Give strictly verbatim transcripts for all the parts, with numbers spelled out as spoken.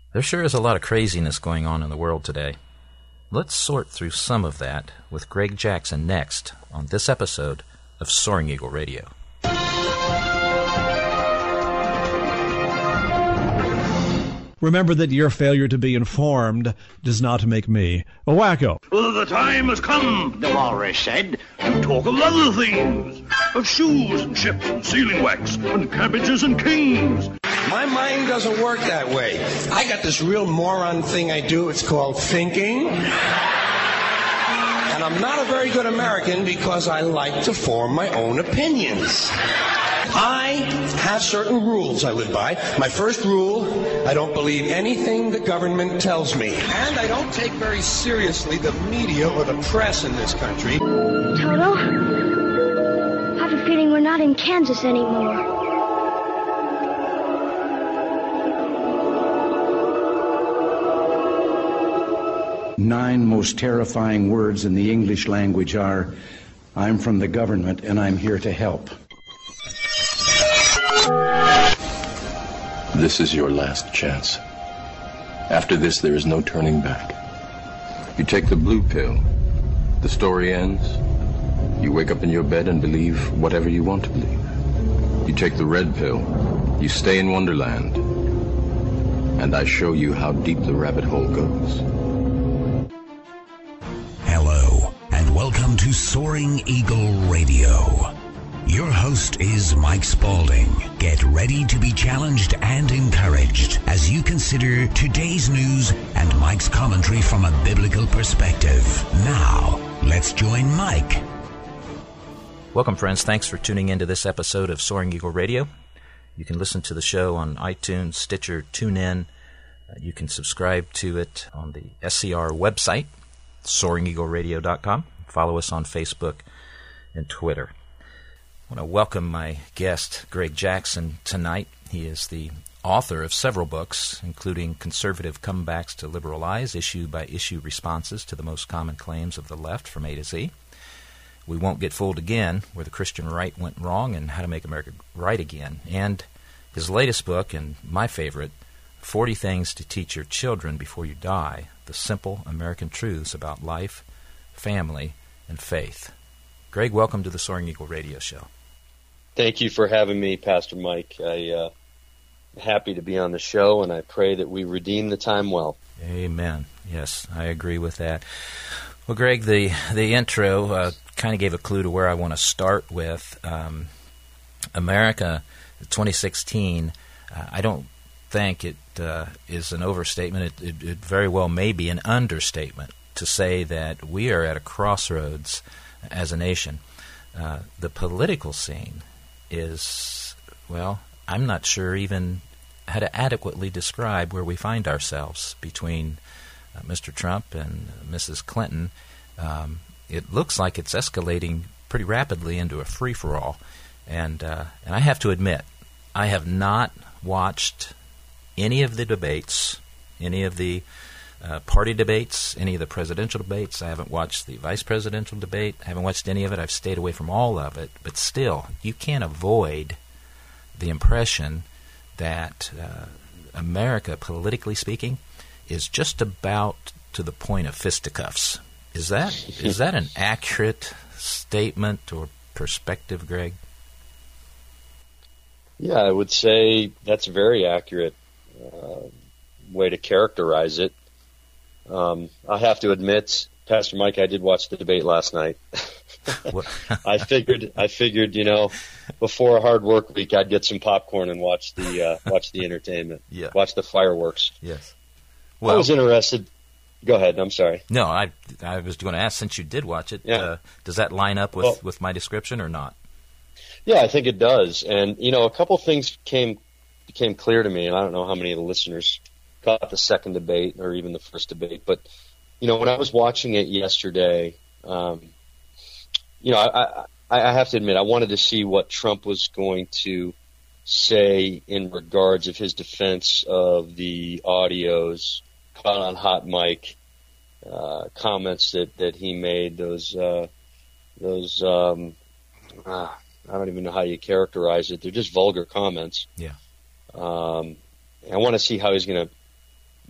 There sure is a lot of craziness going on in the world today. Let's sort through some of that with Greg Jackson next on this episode of Soaring Eagle Radio. Remember that your failure to be informed does not make me a wacko. Well, the time has come, the walrus said, to talk of other things. Of shoes and ships and sealing wax and cabbages and kings. My mind doesn't work that way. I got this real moron thing I do. It's called thinking. And I'm not a very good American because I like to form my own opinions. I have certain rules I live by. My first rule, I don't believe anything the government tells me. And I don't take very seriously the media or the press in this country. Toto, I have a feeling we're not in Kansas anymore. Nine most terrifying words in the English language are, I'm from the government and I'm here to help. This is your last chance. After this, there is no turning back. You take the blue pill, the story ends. You wake up in your bed and believe whatever you want to believe. You take the red pill, you stay in Wonderland, and I show you how deep the rabbit hole goes. Hello, and welcome to Soaring Eagle Radio. Your host is Mike Spaulding. Get ready to be challenged and encouraged as you consider today's news and Mike's commentary from a biblical perspective. Now, let's join Mike. Welcome, friends. Thanks for tuning into this episode of Soaring Eagle Radio. You can listen to the show on iTunes, Stitcher, TuneIn. Uh, you can subscribe to it on the S C R website, soaring eagle radio dot com. Follow us on Facebook and Twitter. I want to welcome my guest, Greg Jackson, tonight. He is the author of several books, including Conservative Comebacks to Liberal Lies, issue-by-issue responses to the most common claims of the left from A to Z. We Won't Get Fooled Again, Where the Christian Right Went Wrong and How to Make America Right Again. And his latest book, and my favorite, forty Things to Teach Your Children Before You Die, The Simple American Truths About Life, Family, and Faith. Greg, welcome to the Soaring Eagle Radio Show. Thank you for having me, Pastor Mike. I, uh, I'm happy to be on the show, and I pray that we redeem the time well. Amen. Yes, I agree with that. Well, Greg, the, the intro uh, kind of gave a clue to where I want to start with. Um, America, twenty sixteen, uh, I don't think it uh, is an overstatement. It, it, it very well may be an understatement to say that we are at a crossroads as a nation. Uh, the political scene is, well, I'm not sure even how to adequately describe where we find ourselves between uh, Mister Trump and Missus Clinton. Um, it looks like it's escalating pretty rapidly into a free-for-all. And, uh, and I have to admit, I have not watched any of the debates, any of the Uh, party debates, any of the presidential debates. I haven't watched the vice presidential debate. I haven't watched any of it. I've stayed away from all of it. But still, you can't avoid the impression that uh, America, politically speaking, is just about to the point of fisticuffs. Is that is that an accurate statement or perspective, Greg? Yeah, I would say that's a very accurate uh, way to characterize it. Um, I have to admit, Pastor Mike, I did watch the debate last night. I figured, I figured, you know, before a hard work week, I'd get some popcorn and watch the uh, watch the entertainment, yeah. watch the fireworks. Yes. Well, I was interested. Go ahead. I'm sorry. No, I I was going to ask, since you did watch it, yeah. uh, does that line up with, well, with my description or not? Yeah, I think it does. And you know, a couple things came became clear to me, and I don't know how many of the listeners caught the second debate or even the first debate. But, you know, when I was watching it yesterday, um, you know, I, I, I have to admit, I wanted to see what Trump was going to say in regards of his defense of the audios caught on hot mic, uh, comments that, that he made, those, uh, those, um, uh, I don't even know how you characterize it. They're just vulgar comments. Yeah. Um, I want to see how he's going to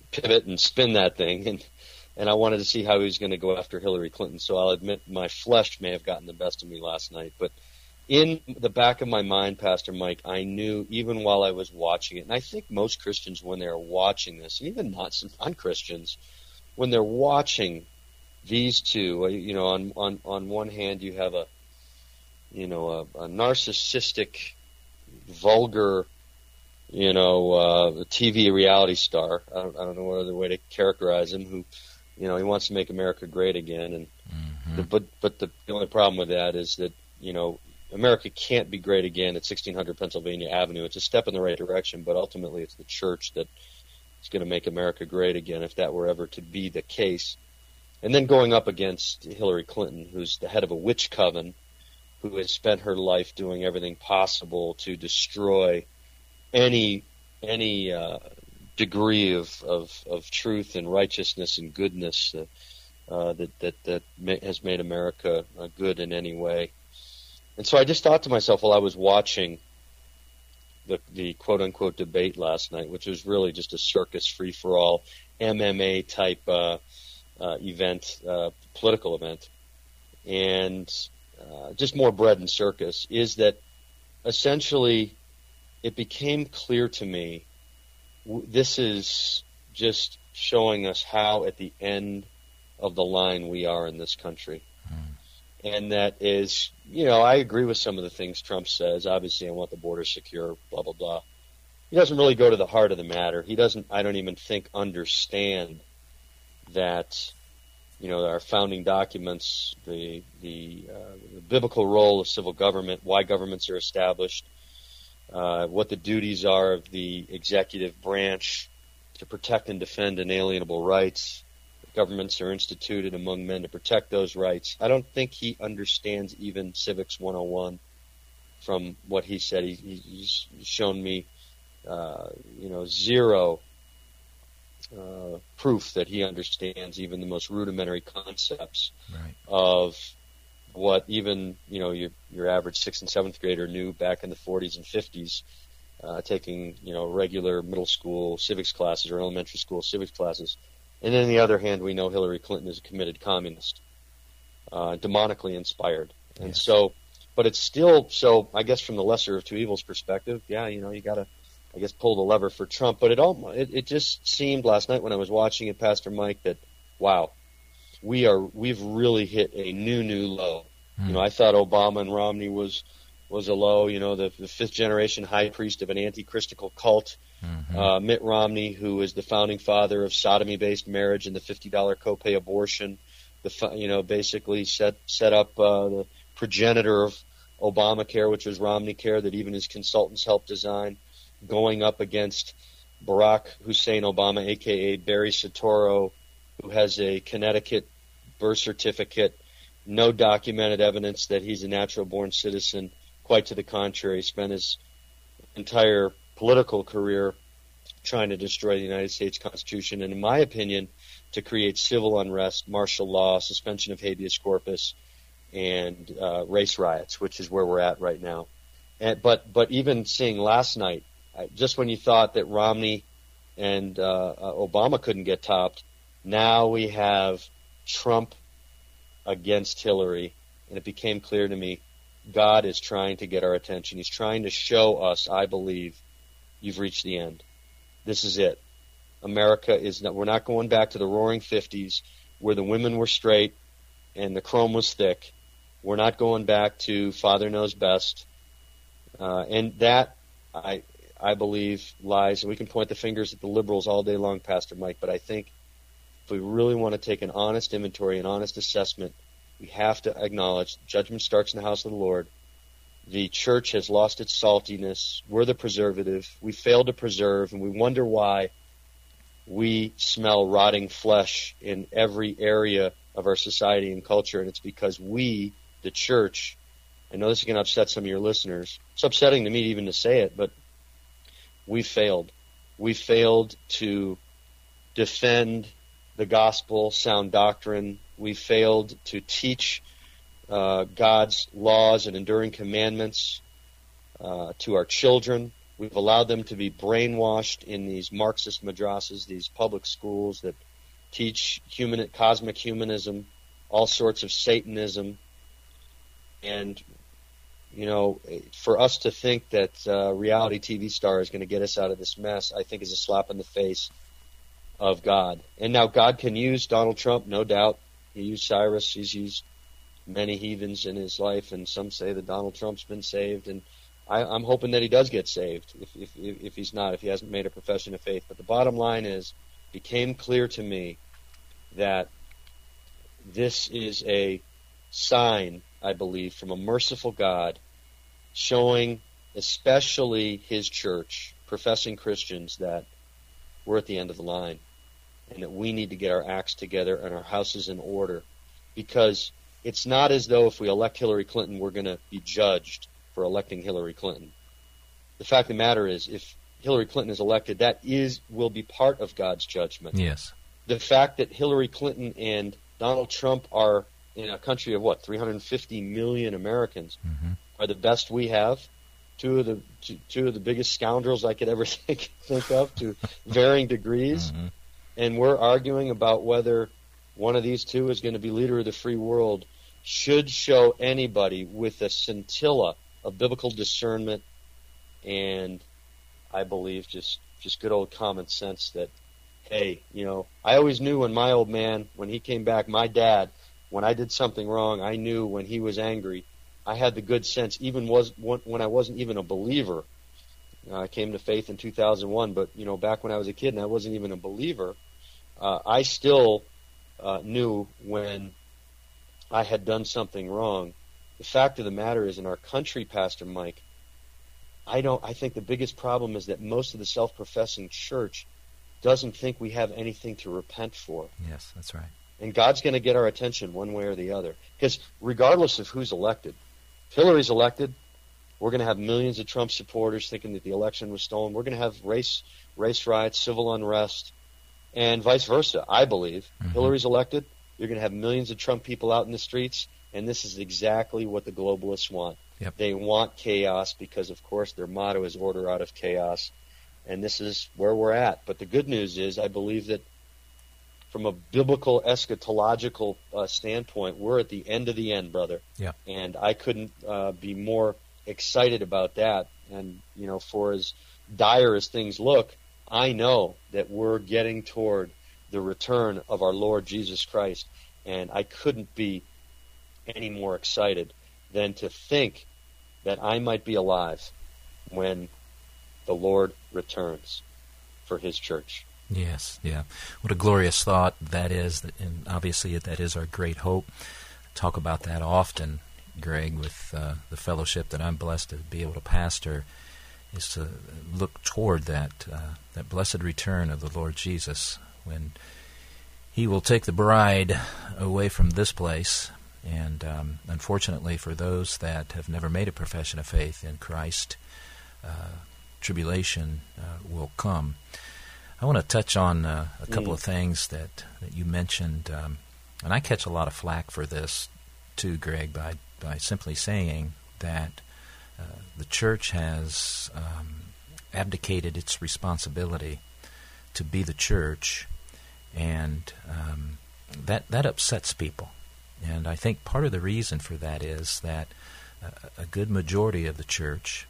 pivot and spin that thing, and and I wanted to see how he was going to go after Hillary Clinton. So I'll admit my flesh may have gotten the best of me last night, but in the back of my mind, Pastor Mike, I knew even while I was watching it, and I think most Christians when they're watching this, and even not some non-Christians, when they're watching these two, you know, on on on one hand you have a you know a, a narcissistic, vulgar, you know, uh, T V reality star. I don't, I don't know what other way to characterize him. Who, you know, he wants to make America great again, and mm-hmm. the, but but the, the only problem with that is that, you know, America can't be great again at sixteen hundred Pennsylvania Avenue. It's a step in the right direction, but ultimately it's the church that is going to make America great again, if that were ever to be the case. And then going up against Hillary Clinton, who's the head of a witch coven, who has spent her life doing everything possible to destroy any any uh, degree of, of, of truth and righteousness and goodness uh, uh, that that that ma- has made America uh, good in any way. And so I just thought to myself while I was watching the the quote unquote debate last night, which was really just a circus free for all M M A type uh, uh, event, uh, political event, and uh, just more bread and circus, is that essentially it became clear to me w- this is just showing us how at the end of the line we are in this country. And that is, you know, I agree with some of the things Trump says. Obviously, I want the border secure, blah, blah, blah. He doesn't really go to the heart of the matter. He doesn't, I don't even think, understand that, you know, our founding documents, the, the, uh, the biblical role of civil government, why governments are established, uh, what the duties are of the executive branch to protect and defend inalienable rights. Governments are instituted among men to protect those rights. I don't think he understands even Civics one oh one from what he said. He, he's shown me, uh, you know, zero uh, proof that he understands even the most rudimentary concepts right. of what even, you know, your, your average sixth and seventh grader knew back in the forties and fifties, uh, taking, you know, regular middle school civics classes or elementary school civics classes. And then on the other hand, we know Hillary Clinton is a committed communist, uh, demonically inspired. And yes. so, but it's still, so I guess from the lesser of two evils perspective, yeah, you know, you got to, I guess, pull the lever for Trump. But it all, it, it just seemed last night when I was watching it, Pastor Mike, that, wow, we are, we've really hit a new, new low. Mm. You know, I thought Obama and Romney was, was a low, you know, the, the fifth generation high priest of an anti-Christical cult. Mm-hmm. Uh, Mitt Romney, who is the founding father of sodomy-based marriage and the fifty dollars copay abortion, the you know basically set set up uh, the progenitor of Obamacare, which was Romneycare, that even his consultants helped design, going up against Barack Hussein Obama, aka Barry Soetoro, who has a Connecticut birth certificate, no documented evidence that he's a natural-born citizen. Quite to the contrary, spent his entire political career trying to destroy the United States Constitution, and in my opinion, to create civil unrest, martial law, suspension of habeas corpus, and uh, race riots, which is where we're at right now. And, but but even seeing last night, just when you thought that Romney and uh, uh, Obama couldn't get topped, now we have Trump against Hillary, and it became clear to me God is trying to get our attention. He's trying to show us, I believe, you've reached the end. This is it. America is not, we're not going back to the roaring fifties where the women were straight and the chrome was thick. We're not going back to Father Knows Best. Uh, and that, I I believe, lies, and we can point the fingers at the liberals all day long, Pastor Mike, but I think if we really want to take an honest inventory, an honest assessment, we have to acknowledge judgment starts in the house of the Lord. The church has lost its saltiness. We're the preservative. We failed to preserve, and we wonder why we smell rotting flesh in every area of our society and culture, and it's because we, the church, I know this is going to upset some of your listeners. It's upsetting to me even to say it, but we failed. We failed to defend the gospel, sound doctrine. We failed to teach uh, God's laws and enduring commandments uh, to our children. We've allowed them to be brainwashed in these Marxist madrasas, these public schools that teach human, cosmic humanism, all sorts of Satanism. And, you know, for us to think that uh, reality T V star is going to get us out of this mess, I think is a slap in the face of God. And now God can use Donald Trump, no doubt. He used Cyrus. He's used many heathens in his life, and some say that Donald Trump's been saved. And I, I'm hoping that he does get saved, if, if, if he's not, if he hasn't made a profession of faith. But the bottom line is, it became clear to me that this is a sign, I believe, from a merciful God showing especially his church, professing Christians, that we're at the end of the line and that we need to get our acts together and our houses in order, because it's not as though if we elect Hillary Clinton we're going to be judged for electing Hillary Clinton. The fact of the matter is, if Hillary Clinton is elected, that is will be part of God's judgment. Yes. The fact that Hillary Clinton and Donald Trump are in a country of, what, three hundred fifty million Americans, mm-hmm. are the best we have. Two of the two, two of the biggest scoundrels I could ever think, think of, to varying degrees. Mm-hmm. And we're arguing about whether one of these two is going to be leader of the free world, should show anybody with a scintilla of biblical discernment and, I believe, just, just good old common sense that, hey, you know, I always knew when my old man, when he came back, my dad, when I did something wrong, I knew when he was angry, I had the good sense, even was when I wasn't even a believer. Uh, I came to faith in two thousand one, but, you know, back when I was a kid and I wasn't even a believer, uh, I still uh, knew when I had done something wrong. The fact of the matter is, in our country, Pastor Mike, I don't. I think the biggest problem is that most of the self-professing church doesn't think we have anything to repent for. Yes, that's right. And God's going to get our attention one way or the other. Because regardless of who's elected, if Hillary's elected, we're going to have millions of Trump supporters thinking that the election was stolen. We're going to have race race riots, civil unrest, and vice versa, I believe. Mm-hmm. Hillary's elected, you're going to have millions of Trump people out in the streets, and this is exactly what the globalists want. Yep. They want chaos because, of course, their motto is order out of chaos, and this is where we're at. But the good news is, I believe that from a biblical eschatological uh, standpoint, we're at the end of the end, brother. Yeah. And I couldn't uh, be more excited about that. And, you know, for as dire as things look, I know that we're getting toward the return of our Lord Jesus Christ. And I couldn't be any more excited than to think that I might be alive when the Lord returns for his church. Yes, yeah. What a glorious thought that is, and obviously that is our great hope. Talk about that often, Greg, with uh, the fellowship that I'm blessed to be able to pastor, is to look toward that uh, that blessed return of the Lord Jesus, when he will take the bride away from this place. And um, unfortunately for those that have never made a profession of faith in Christ, uh, tribulation uh, will come. I want to touch on uh, a couple mm. of things that, that you mentioned, um, and I catch a lot of flack for this too, Greg, by by simply saying that uh, the church has um, abdicated its responsibility to be the church, and um, that that upsets people. And I think part of the reason for that is that a, a good majority of the church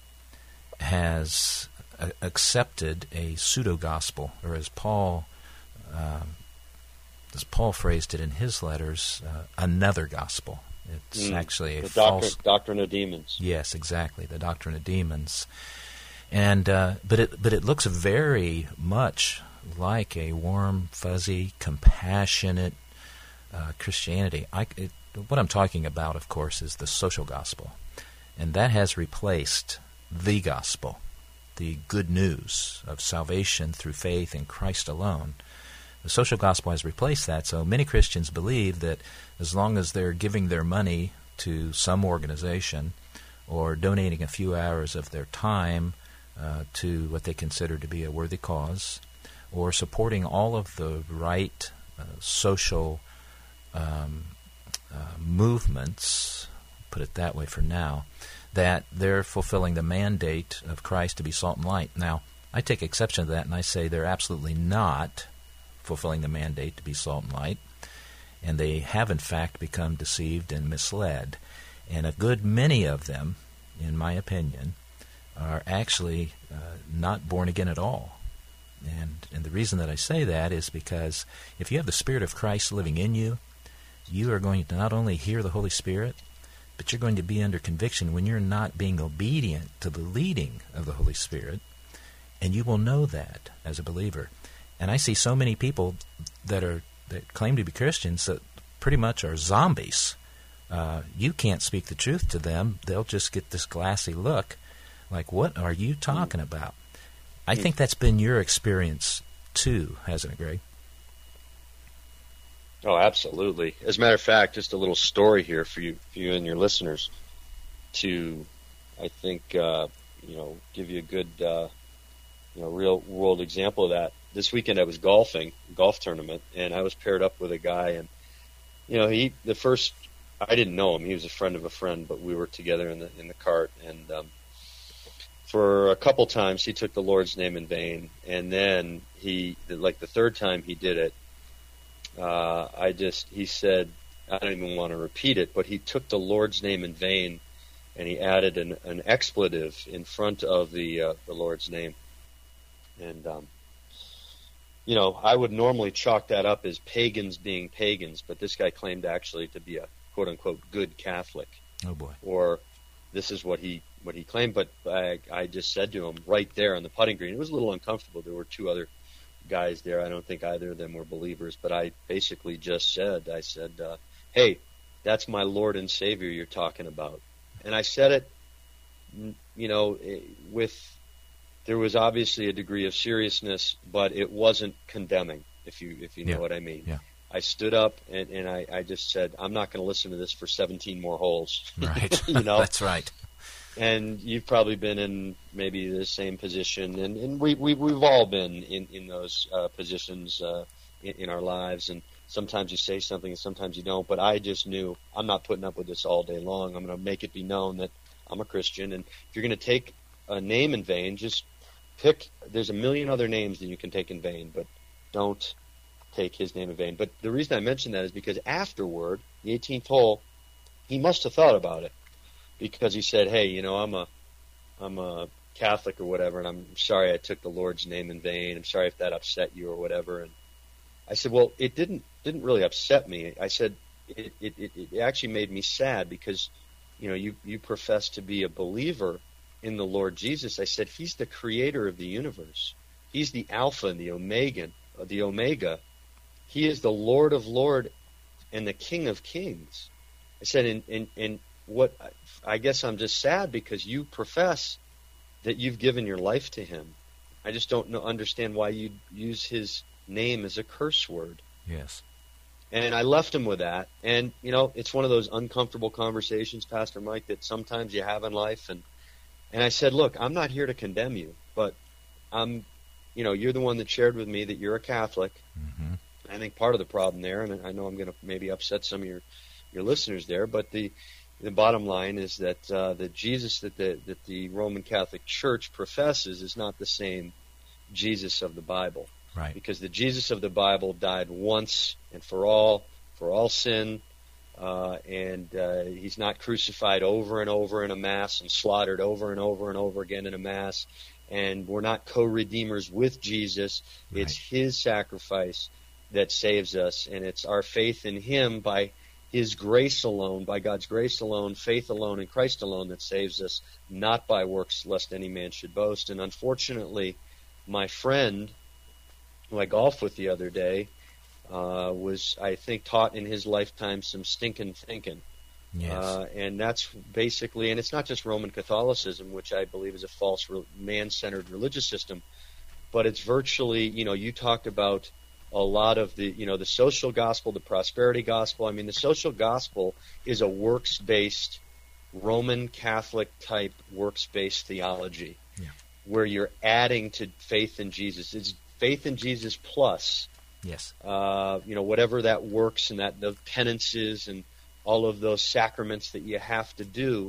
has accepted a pseudo-gospel, or as Paul, uh, as Paul phrased it in his letters, uh, another gospel. It's mm, actually a the false doctrine, doctrine of demons. Yes, exactly, the doctrine of demons. And uh, but it but it looks very much like a warm, fuzzy, compassionate uh, Christianity. I, it, what I'm talking about, of course, is the social gospel, and that has replaced the gospel, the good news of salvation through faith in Christ alone. The social gospel has replaced that, so many Christians believe that as long as they're giving their money to some organization or donating a few hours of their time uh, to what they consider to be a worthy cause, or supporting all of the right uh, social um, uh, movements, put it that way for now, that they're fulfilling the mandate of Christ to be salt and light. Now, I take exception to that, and I say they're absolutely not fulfilling the mandate to be salt and light, and they have, in fact, become deceived and misled. And a good many of them, in my opinion, are actually uh, not born again at all. And and the reason that I say that is because if you have the Spirit of Christ living in you, you are going to not only hear the Holy Spirit, but you're going to be under conviction when you're not being obedient to the leading of the Holy Spirit, and you will know that as a believer. And I see so many people that are that claim to be Christians that pretty much are zombies. Uh, you can't speak the truth to them. They'll just get this glassy look like, what are you talking about? I think that's been your experience too, hasn't it, Greg? Oh, absolutely. As a matter of fact, just a little story here for you, for you and your listeners to, I think, uh, you know, give you a good, uh, you know, real world example of that. This weekend I was golfing, golf tournament, and I was paired up with a guy, and, you know, he, the first, I didn't know him. He was a friend of a friend, but we were together in the, in the cart, and, um, for a couple times he took the Lord's name in vain, and then he, like the third time he did it, uh, I just, he said, I don't even want to repeat it, but he took the Lord's name in vain, and he added an, an expletive in front of the uh, the Lord's name. And, um, you know, I would normally chalk that up as pagans being pagans, but this guy claimed actually to be a quote-unquote good Catholic. Oh, boy. Or this is what he what he claimed, but I, I just said to him right there on the putting green, it was a little uncomfortable. There were two other guys there. I don't think either of them were believers, but I basically just said, I said, uh, hey, that's my Lord and Savior you're talking about. And I said it, you know, with, there was obviously a degree of seriousness, but it wasn't condemning, if you if you know yeah. what I mean. Yeah. I stood up and, and I, I just said, I'm not going to listen to this for seventeen more holes. Right. You know? That's right. And you've probably been in maybe the same position, and, and we, we, we've all been in, in those uh, positions uh, in, in our lives, and sometimes you say something and sometimes you don't, but I just knew I'm not putting up with this all day long. I'm going to make it be known that I'm a Christian, and if you're going to take a name in vain, just pick, there's a million other names that you can take in vain, but don't take his name in vain. But the reason I mention that is because afterward, the eighteenth hole, he must have thought about it, because he said, hey, you know, I'm a I'm a Catholic or whatever, and I'm sorry I took the Lord's name in vain. I'm sorry if that upset you or whatever. And I said, well, it didn't didn't really upset me. I said, it it, it, it actually made me sad because, you know, you, you profess to be a believer in the Lord Jesus. I said, he's the creator of the universe. He's the Alpha and the Omega, the Omega. He is the Lord of Lords and the King of Kings. I said, and, and, and what, I guess I'm just sad because you profess that you've given your life to him. I just don't know, understand why you use his name as a curse word. Yes. And I left him with that. And, you know, it's one of those uncomfortable conversations, Pastor Mike, that sometimes you have in life. And, and I said, look, I'm not here to condemn you, but I'm, you know, you're the one that shared with me that you're a Catholic. Mm-hmm. I think part of the problem there, and I know I'm going to maybe upset some of your, your listeners there, but the the bottom line is that uh, the Jesus that the that the Roman Catholic Church professes is not the same Jesus of the Bible. Right. Because the Jesus of the Bible died once and for all, for all sin, uh, and uh, he's not crucified over and over in a mass and slaughtered over and over and over again in a mass, and we're not co-redeemers with Jesus. Right. It's his sacrifice that saves us, and it's our faith in him by his grace alone, by God's grace alone, faith alone, in Christ alone that saves us, not by works, lest any man should boast. And unfortunately, my friend, who I golfed with the other day, uh, was, I think, taught in his lifetime some stinking thinking. Yes. Uh, and that's basically, and it's not just Roman Catholicism, which I believe is a false re- man-centered religious system, but it's virtually, you know, you talked about a lot of the, you know, the social gospel, the prosperity gospel. I mean, the social gospel is a works-based, Roman Catholic type works-based theology, yeah. where you're adding to faith in Jesus. It's faith in Jesus plus, yes, uh, you know, whatever that works and that the penances and all of those sacraments that you have to do.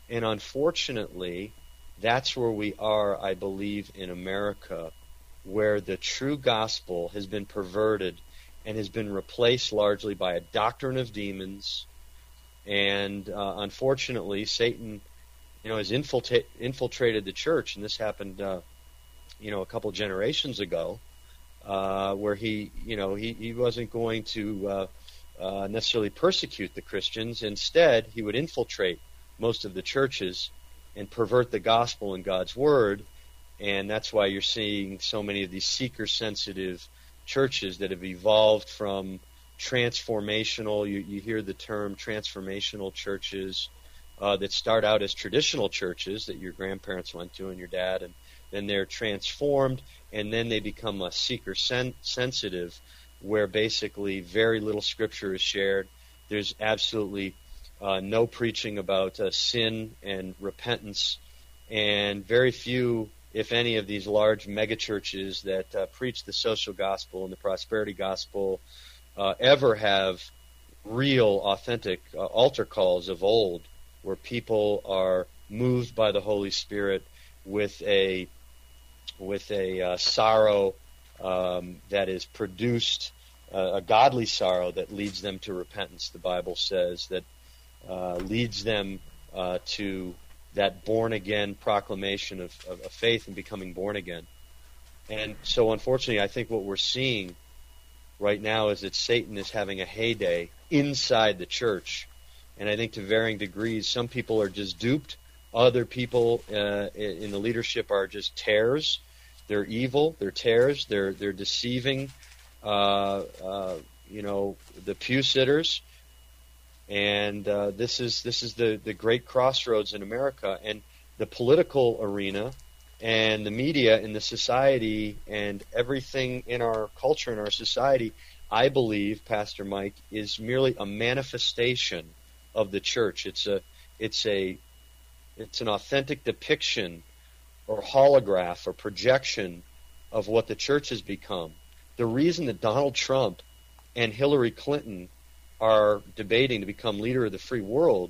And unfortunately, that's where we are, I believe, in America, where the true gospel has been perverted and has been replaced largely by a doctrine of demons. And uh, unfortunately, Satan, you know, has infiltra- infiltrated the church, and this happened, uh, you know, a couple generations ago, uh, where he, you know, he, he wasn't going to uh, uh, necessarily persecute the Christians. Instead, he would infiltrate most of the churches and pervert the gospel and God's word, and that's why you're seeing so many of these seeker-sensitive churches that have evolved from transformational, you, you hear the term transformational churches, uh, that start out as traditional churches that your grandparents went to and your dad, and then they're transformed, and then they become a seeker-sensitive, where basically very little scripture is shared. There's absolutely uh, no preaching about uh, sin and repentance, and very few, if any, of these large megachurches that uh, preach the social gospel and the prosperity gospel uh, ever have real, authentic uh, altar calls of old, where people are moved by the Holy Spirit with a with a uh, sorrow um, that is produced, uh, a godly sorrow that leads them to repentance. The Bible says that uh, leads them uh, to that born-again proclamation of, of, of faith and becoming born again. And so, unfortunately, I think what we're seeing right now is that Satan is having a heyday inside the church. And I think to varying degrees, some people are just duped. Other people uh, in the leadership are just tares. They're evil. They're tares. They're they're deceiving, uh, uh, you know, the pew sitters. And uh, this is this is the, the great crossroads in America, and the political arena, and the media, and the society, and everything in our culture, in our society. I believe, Pastor Mike, is merely a manifestation of the church. It's a it's a it's an authentic depiction or holograph or projection of what the church has become. The reason that Donald Trump and Hillary Clinton are debating to become leader of the free world,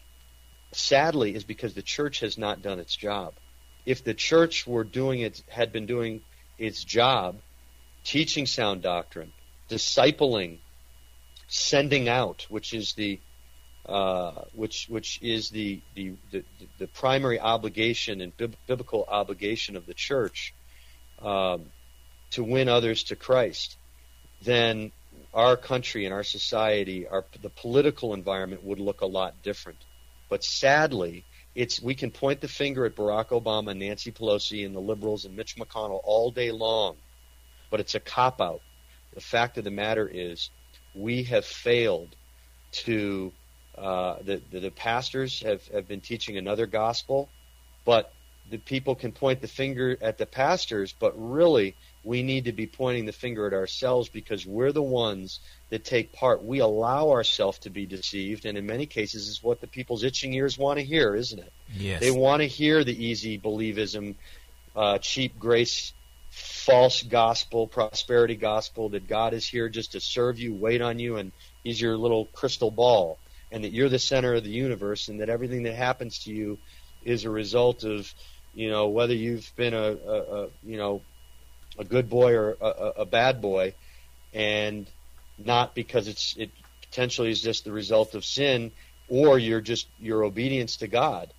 sadly, is because the church has not done its job. If the church were doing it, had been doing its job, teaching sound doctrine, discipling, sending out, which is the uh, which which is the the, the, the primary obligation and bib- biblical obligation of the church, um, to win others to Christ, then our country and our society, our the political environment would look a lot different. But sadly, it's we can point the finger at Barack Obama, Nancy Pelosi, and the liberals and Mitch McConnell all day long, but it's a cop-out. The fact of the matter is, we have failed to. Uh, the, the the pastors have, have been teaching another gospel, but the people can point the finger at the pastors, but really we need to be pointing the finger at ourselves, because we're the ones that take part. We allow ourselves to be deceived, and in many cases is what the people's itching ears want to hear, isn't it? Yes. They want to hear the easy believism, uh, cheap grace, false gospel, prosperity gospel, that God is here just to serve you, wait on you, and he's your little crystal ball, and that you're the center of the universe, and that everything that happens to you is a result of, you know, whether you've been a, a, a you know, a good boy or a, a bad boy, and not because it's it potentially is just the result of sin, or you're just your obedience to God.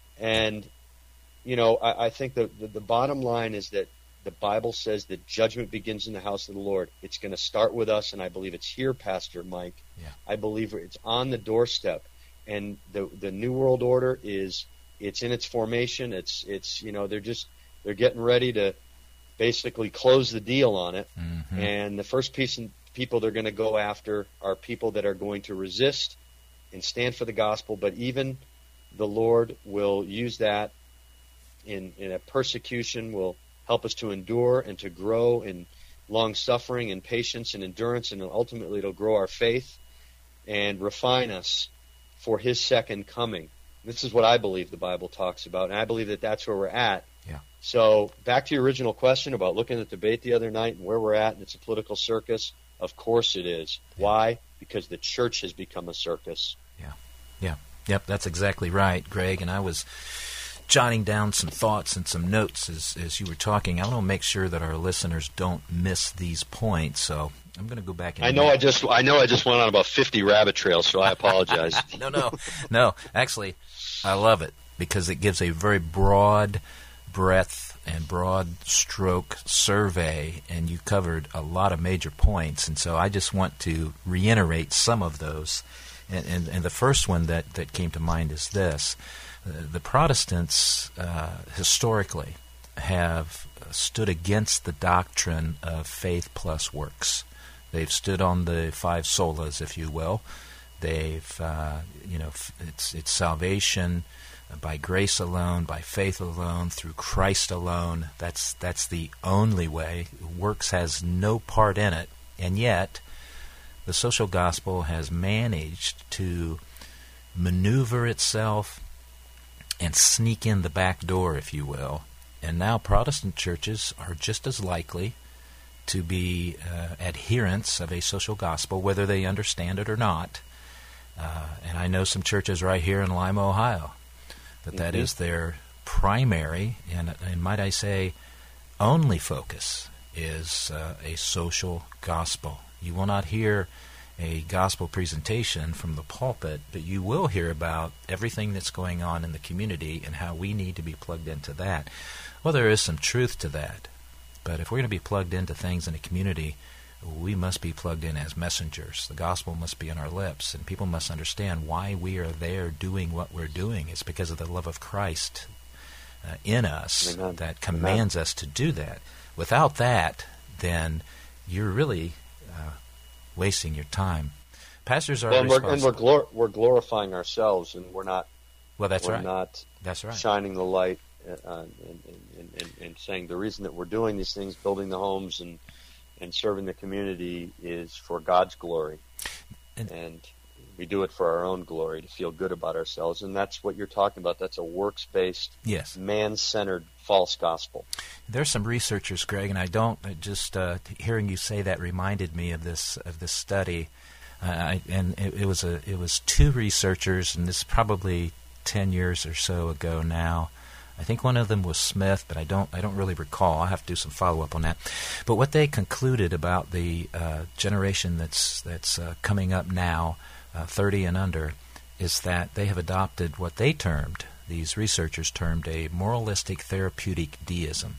And you know, I, I think the, the the bottom line is that the Bible says that judgment begins in the house of the Lord. It's going to start with us, and I believe it's here, Pastor Mike. Yeah. I believe it's on the doorstep, and the the New World Order is it's in its formation. It's it's you know they're just they're getting ready to basically close the deal on it, mm-hmm. and the first piece of people they're going to go after are people that are going to resist and stand for the gospel. But even the Lord will use that in in a persecution, will help us to endure and to grow in long-suffering and patience and endurance, and ultimately it'll grow our faith and refine us for His second coming. This is what I believe the Bible talks about, and I believe that that's where we're at. Yeah. So back to your original question about looking at the debate the other night and where we're at, and it's a political circus. Of course it is. Yeah. Why? Because the church has become a circus. Yeah, yeah. Yep, that's exactly right, Greg. And I was jotting down some thoughts and some notes as, as you were talking. I want to make sure that our listeners don't miss these points, so I'm going to go back and I know I just I know I just went on about fifty rabbit trails, so I apologize. no, no, no. Actually, I love it because it gives a very broad breadth and broad stroke survey, and you covered a lot of major points. And so I just want to reiterate some of those. And, and, and the first one that, that came to mind is this. Uh, the Protestants uh, historically have stood against the doctrine of faith plus works. They've stood on the five solas, if you will. They've, uh, you know, it's it's salvation by grace alone, by faith alone, through Christ alone. That's that's the only way. Works has no part in it, and yet the social gospel has managed to maneuver itself and sneak in the back door, if you will. And now Protestant churches are just as likely to be uh, adherents of a social gospel, whether they understand it or not. Uh, and I know some churches right here in Lima, Ohio, that mm-hmm. that is their primary, and, and might I say, only focus is uh, a social gospel. You will not hear a gospel presentation from the pulpit, but you will hear about everything that's going on in the community and how we need to be plugged into that. Well, there is some truth to that, but if we're going to be plugged into things in a community, we must be plugged in as messengers. The gospel must be in our lips, and people must understand why we are there doing what we're doing. It's because of the love of Christ uh, in us Amen. That commands Amen. Us to do that. Without that, then you're really uh, wasting your time. Pastors are well, and responsible. We're, and we're, glor- we're glorifying ourselves, and we're not. Well, that's we're right. not that's right. shining the light uh, and, and, and, and saying the reason that we're doing these things, building the homes and and serving the community, is for God's glory, and, and we do it for our own glory, to feel good about ourselves. And that's what you're talking about. That's a works-based, yes. man-centered false gospel. There's some researchers, Greg, and I don't I just uh, hearing you say that reminded me of this of this study, uh, I, and it, it was a it was two researchers, and this is probably ten years or so ago now. I think one of them was Smith, but I don't I don't really recall. I'll have to do some follow-up on that. But what they concluded about the uh, generation that's that's uh, coming up now, uh, thirty and under, is that they have adopted what they termed, these researchers termed, a moralistic therapeutic deism,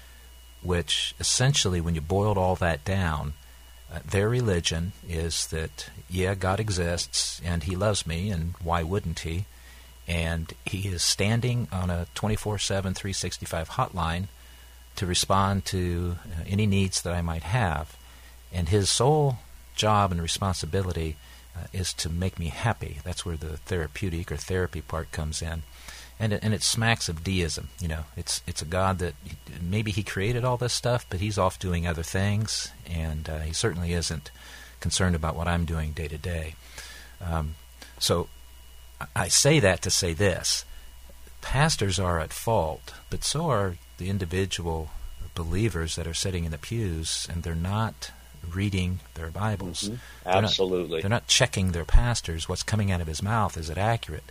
which essentially, when you boiled all that down, uh, their religion is that, yeah, God exists, and He loves me, and why wouldn't He? And He is standing on a twenty-four seven, three sixty-five hotline to respond to uh, any needs that I might have. And His sole job and responsibility uh, is to make me happy. That's where the therapeutic or therapy part comes in. And it, and it smacks of deism. You know, it's it's a God that maybe He created all this stuff, but He's off doing other things, and uh, He certainly isn't concerned about what I'm doing day to day. Um, so I say that to say this. Pastors are at fault, but so are the individual believers that are sitting in the pews, and they're not reading their Bibles. Mm-hmm. They're Absolutely. Not, they're not checking their pastors. What's coming out of his mouth, is it accurate?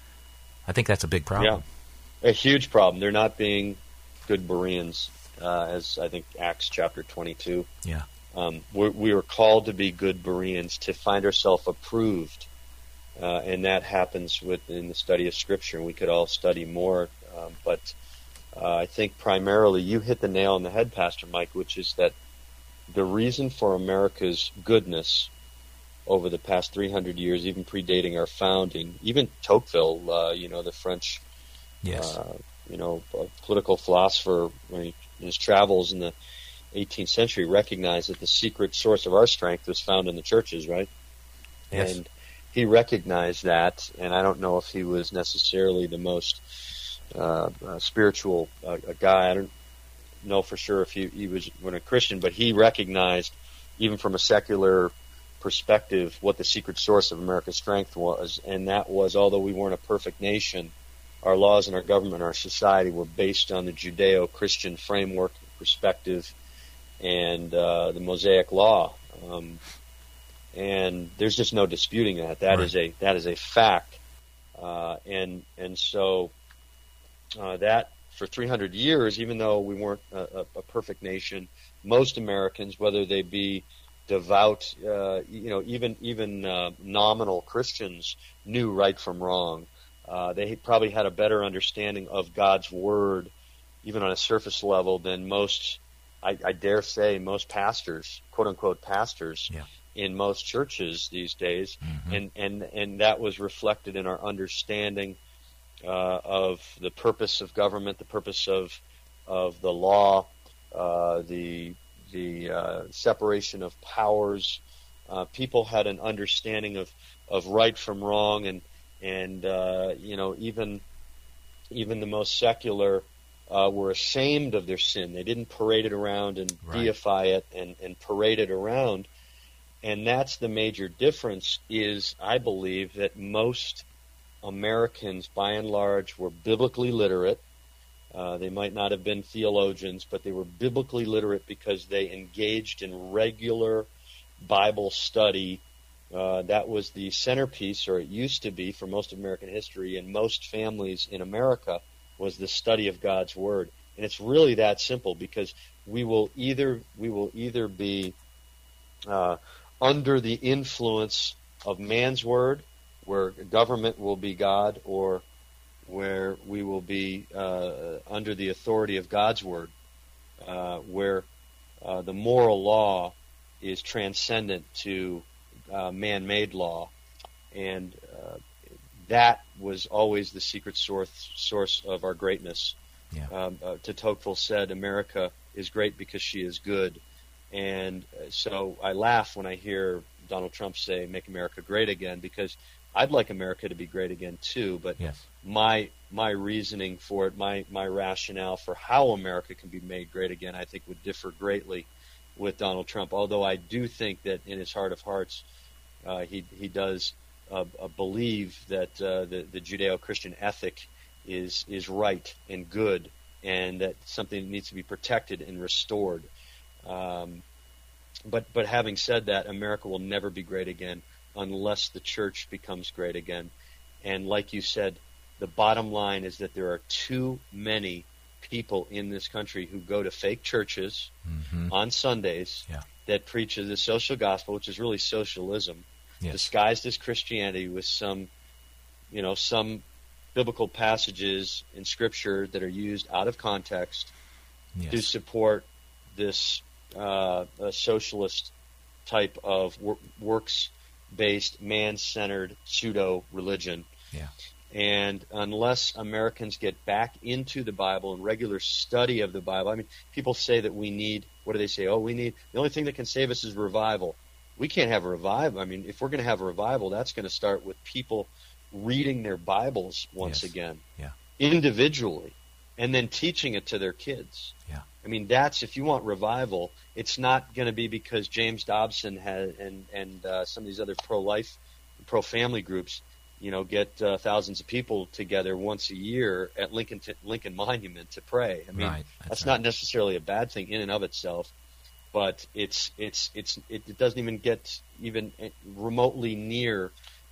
I think that's a big problem. Yeah, a huge problem. They're not being good Bereans, uh, as I think Acts chapter twenty-two. Yeah. Um, we're, we are called to be good Bereans, to find ourselves approved. Uh, and that happens with in the study of Scripture. We could all study more, um, but uh, I think primarily you hit the nail on the head, Pastor Mike, which is that the reason for America's goodness over the past three hundred years, even predating our founding, even Tocqueville, uh, you know, the French, yes, uh, you know, political philosopher, when he, in his travels in the eighteenth century, recognized that the secret source of our strength was found in the churches, right? Yes. And he recognized that, and I don't know if he was necessarily the most uh, uh, spiritual uh, guy. I don't know for sure if he, he was when a Christian, but he recognized, even from a secular perspective, what the secret source of America's strength was, and that was, although we weren't a perfect nation, our laws and our government, our society were based on the Judeo-Christian framework, perspective, and uh, the Mosaic Law. Um, And there's just no disputing that. That right. is a that is a fact. Uh, and and so uh, that for three hundred years, even though we weren't a, a perfect nation, most Americans, whether they be devout, uh, you know, even even uh, nominal Christians, knew right from wrong. Uh, they probably had a better understanding of God's Word, even on a surface level, than most, I, I dare say, most pastors, quote unquote pastors, yeah. in most churches these days. Mm-hmm. And, and, and that was reflected in our understanding uh, of the purpose of government, the purpose of of the law, uh, the the uh, separation of powers. Uh, people had an understanding of, of right from wrong, and and uh, you know, even even the most secular uh, were ashamed of their sin. They didn't parade it around and right. deify it and, and parade it around. And that's the major difference, is I believe that most Americans, by and large, were biblically literate. Uh, they might not have been theologians, but they were biblically literate because they engaged in regular Bible study. Uh, that was the centerpiece, or it used to be for most of American history, and most families in America, was the study of God's Word. And it's really that simple, because we will either we will either be uh, under the influence of man's word, where government will be God, or where we will be uh, under the authority of God's Word, uh, where uh, the moral law is transcendent to uh, man-made law. And uh, that was always the secret source, source of our greatness. Yeah. Um, uh, de Tocqueville said, America is great because she is good. And so I laugh when I hear Donald Trump say, make America great again, because I'd like America to be great again too, but yes. my my reasoning for it, my, my rationale for how America can be made great again, I think would differ greatly with Donald Trump, although I do think that in his heart of hearts, uh, he he does uh, uh, believe that uh, the, the Judeo-Christian ethic is is right and good, and that something needs to be protected and restored. Um, but but having said that, America will never be great again unless the church becomes great again. And like you said, the bottom line is that there are too many people in this country who go to fake churches mm-hmm. on Sundays yeah. that preach the social gospel, which is really socialism, yes. disguised as Christianity with some, you know, some biblical passages in Scripture that are used out of context yes. to support this uh, a socialist type of wor- works-based, man-centered pseudo-religion. Yeah. And unless Americans get back into the Bible and regular study of the Bible, I mean, people say that we need, what do they say? Oh, we need, the only thing that can save us is revival. We can't have a revival. I mean, if we're going to have a revival, that's going to start with people reading their Bibles once yes. again, yeah. individually, and then teaching it to their kids. Yeah. I mean, that's, if you want revival, it's not going to be because James Dobson has, and, and uh, some of these other pro-life, pro-family groups, you know, get uh, thousands of people together once a year at Lincoln t- Lincoln Monument to pray. I mean, right. that's, that's right. not necessarily a bad thing in and of itself, but it's it's it's it, it doesn't even get even remotely near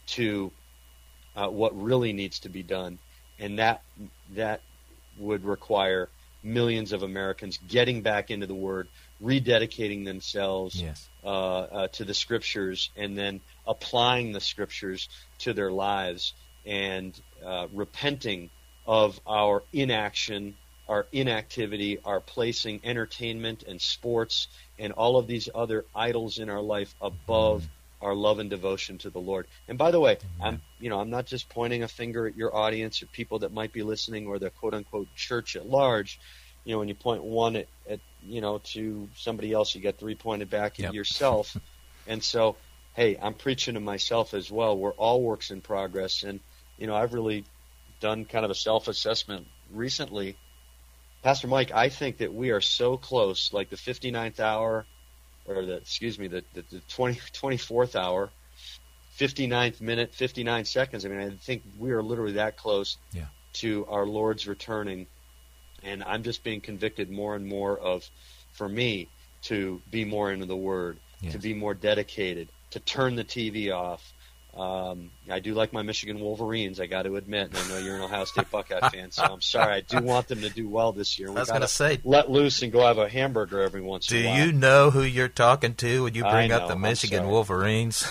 to uh, what really needs to be done, and that that would require millions of Americans getting back into the Word, rededicating themselves yes. uh, uh, to the Scriptures, and then applying the Scriptures to their lives, and uh, repenting of our inaction, our inactivity, our placing entertainment and sports and all of these other idols in our life above mm-hmm. our love and devotion to the Lord. And by the way, mm-hmm. I'm you know I'm not just pointing a finger at your audience or people that might be listening, or the quote unquote church at large. You know, when you point one at, at you know to somebody else, you get three pointed back yep. at yourself. And so, hey, I'm preaching to myself as well. We're all works in progress. And, you know, I've really done kind of a self-assessment recently. Pastor Mike, I think that we are so close, like the fifty-ninth hour, or the, excuse me, the, the, the twenty, twenty-fourth hour, fifty-ninth minute, fifty-nine seconds. I mean, I think we are literally that close yeah. to our Lord's returning. And I'm just being convicted more and more of, for me, to be more into the Word, yes. to be more dedicated, to turn the T V off, Um, I do like my Michigan Wolverines, I got to admit, and I know you're an Ohio State Buckeye fan, so I'm sorry. I do want them to do well this year. We I was going to say, let loose and go have a hamburger every once in a while. Do you know who you're talking to when you bring know, up the Michigan Wolverines?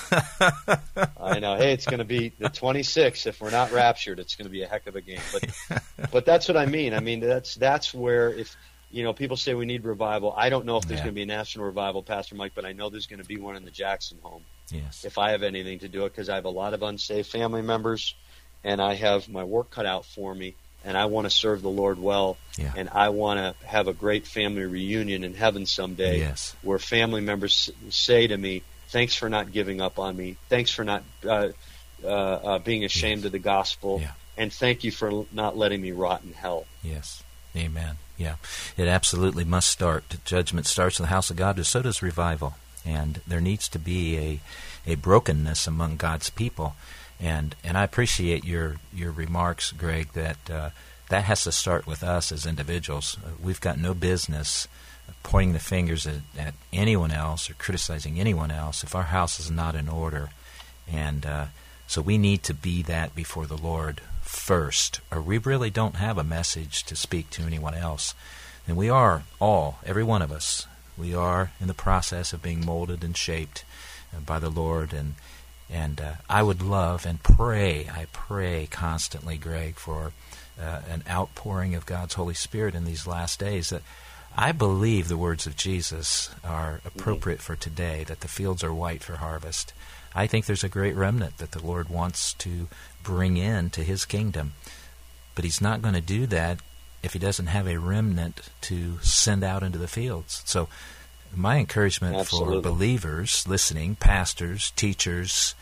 I know. Hey, it's going to be the twenty-sixth. If we're not raptured, it's going to be a heck of a game. But but that's what I mean. I mean, that's that's where if you know people say we need revival. I don't know if there's yeah. going to be a national revival, Pastor Mike, but I know there's going to be one in the Jackson home. Yes. If I have anything to do it, because I have a lot of unsaved family members, and I have my work cut out for me, and I want to serve the Lord well, yeah. and I want to have a great family reunion in heaven someday, yes. where family members say to me, "Thanks for not giving up on me. Thanks for not uh, uh, uh, being ashamed yes. of the gospel, yeah. and thank you for not letting me rot in hell." Yes. Amen. Yeah. It absolutely must start. Judgment starts in the house of God, so does revival. And there needs to be a, a brokenness among God's people. And and I appreciate your, your remarks, Greg, that uh, that has to start with us as individuals. Uh, we've got no business pointing the fingers at, at anyone else or criticizing anyone else if our house is not in order. And uh, so we need to be that before the Lord first, or we really don't have a message to speak to anyone else. And we are all, every one of us, we are in the process of being molded and shaped by the Lord, and and uh, I would love and pray, I pray constantly, Greg, for uh, an outpouring of God's Holy Spirit in these last days. That I believe the words of Jesus are appropriate mm-hmm. for today, that the fields are white for harvest. I think there's a great remnant that the Lord wants to bring in to His kingdom, but He's not going to do that if He doesn't have a remnant to send out into the fields. So my encouragement Absolutely. for believers listening, pastors, teachers,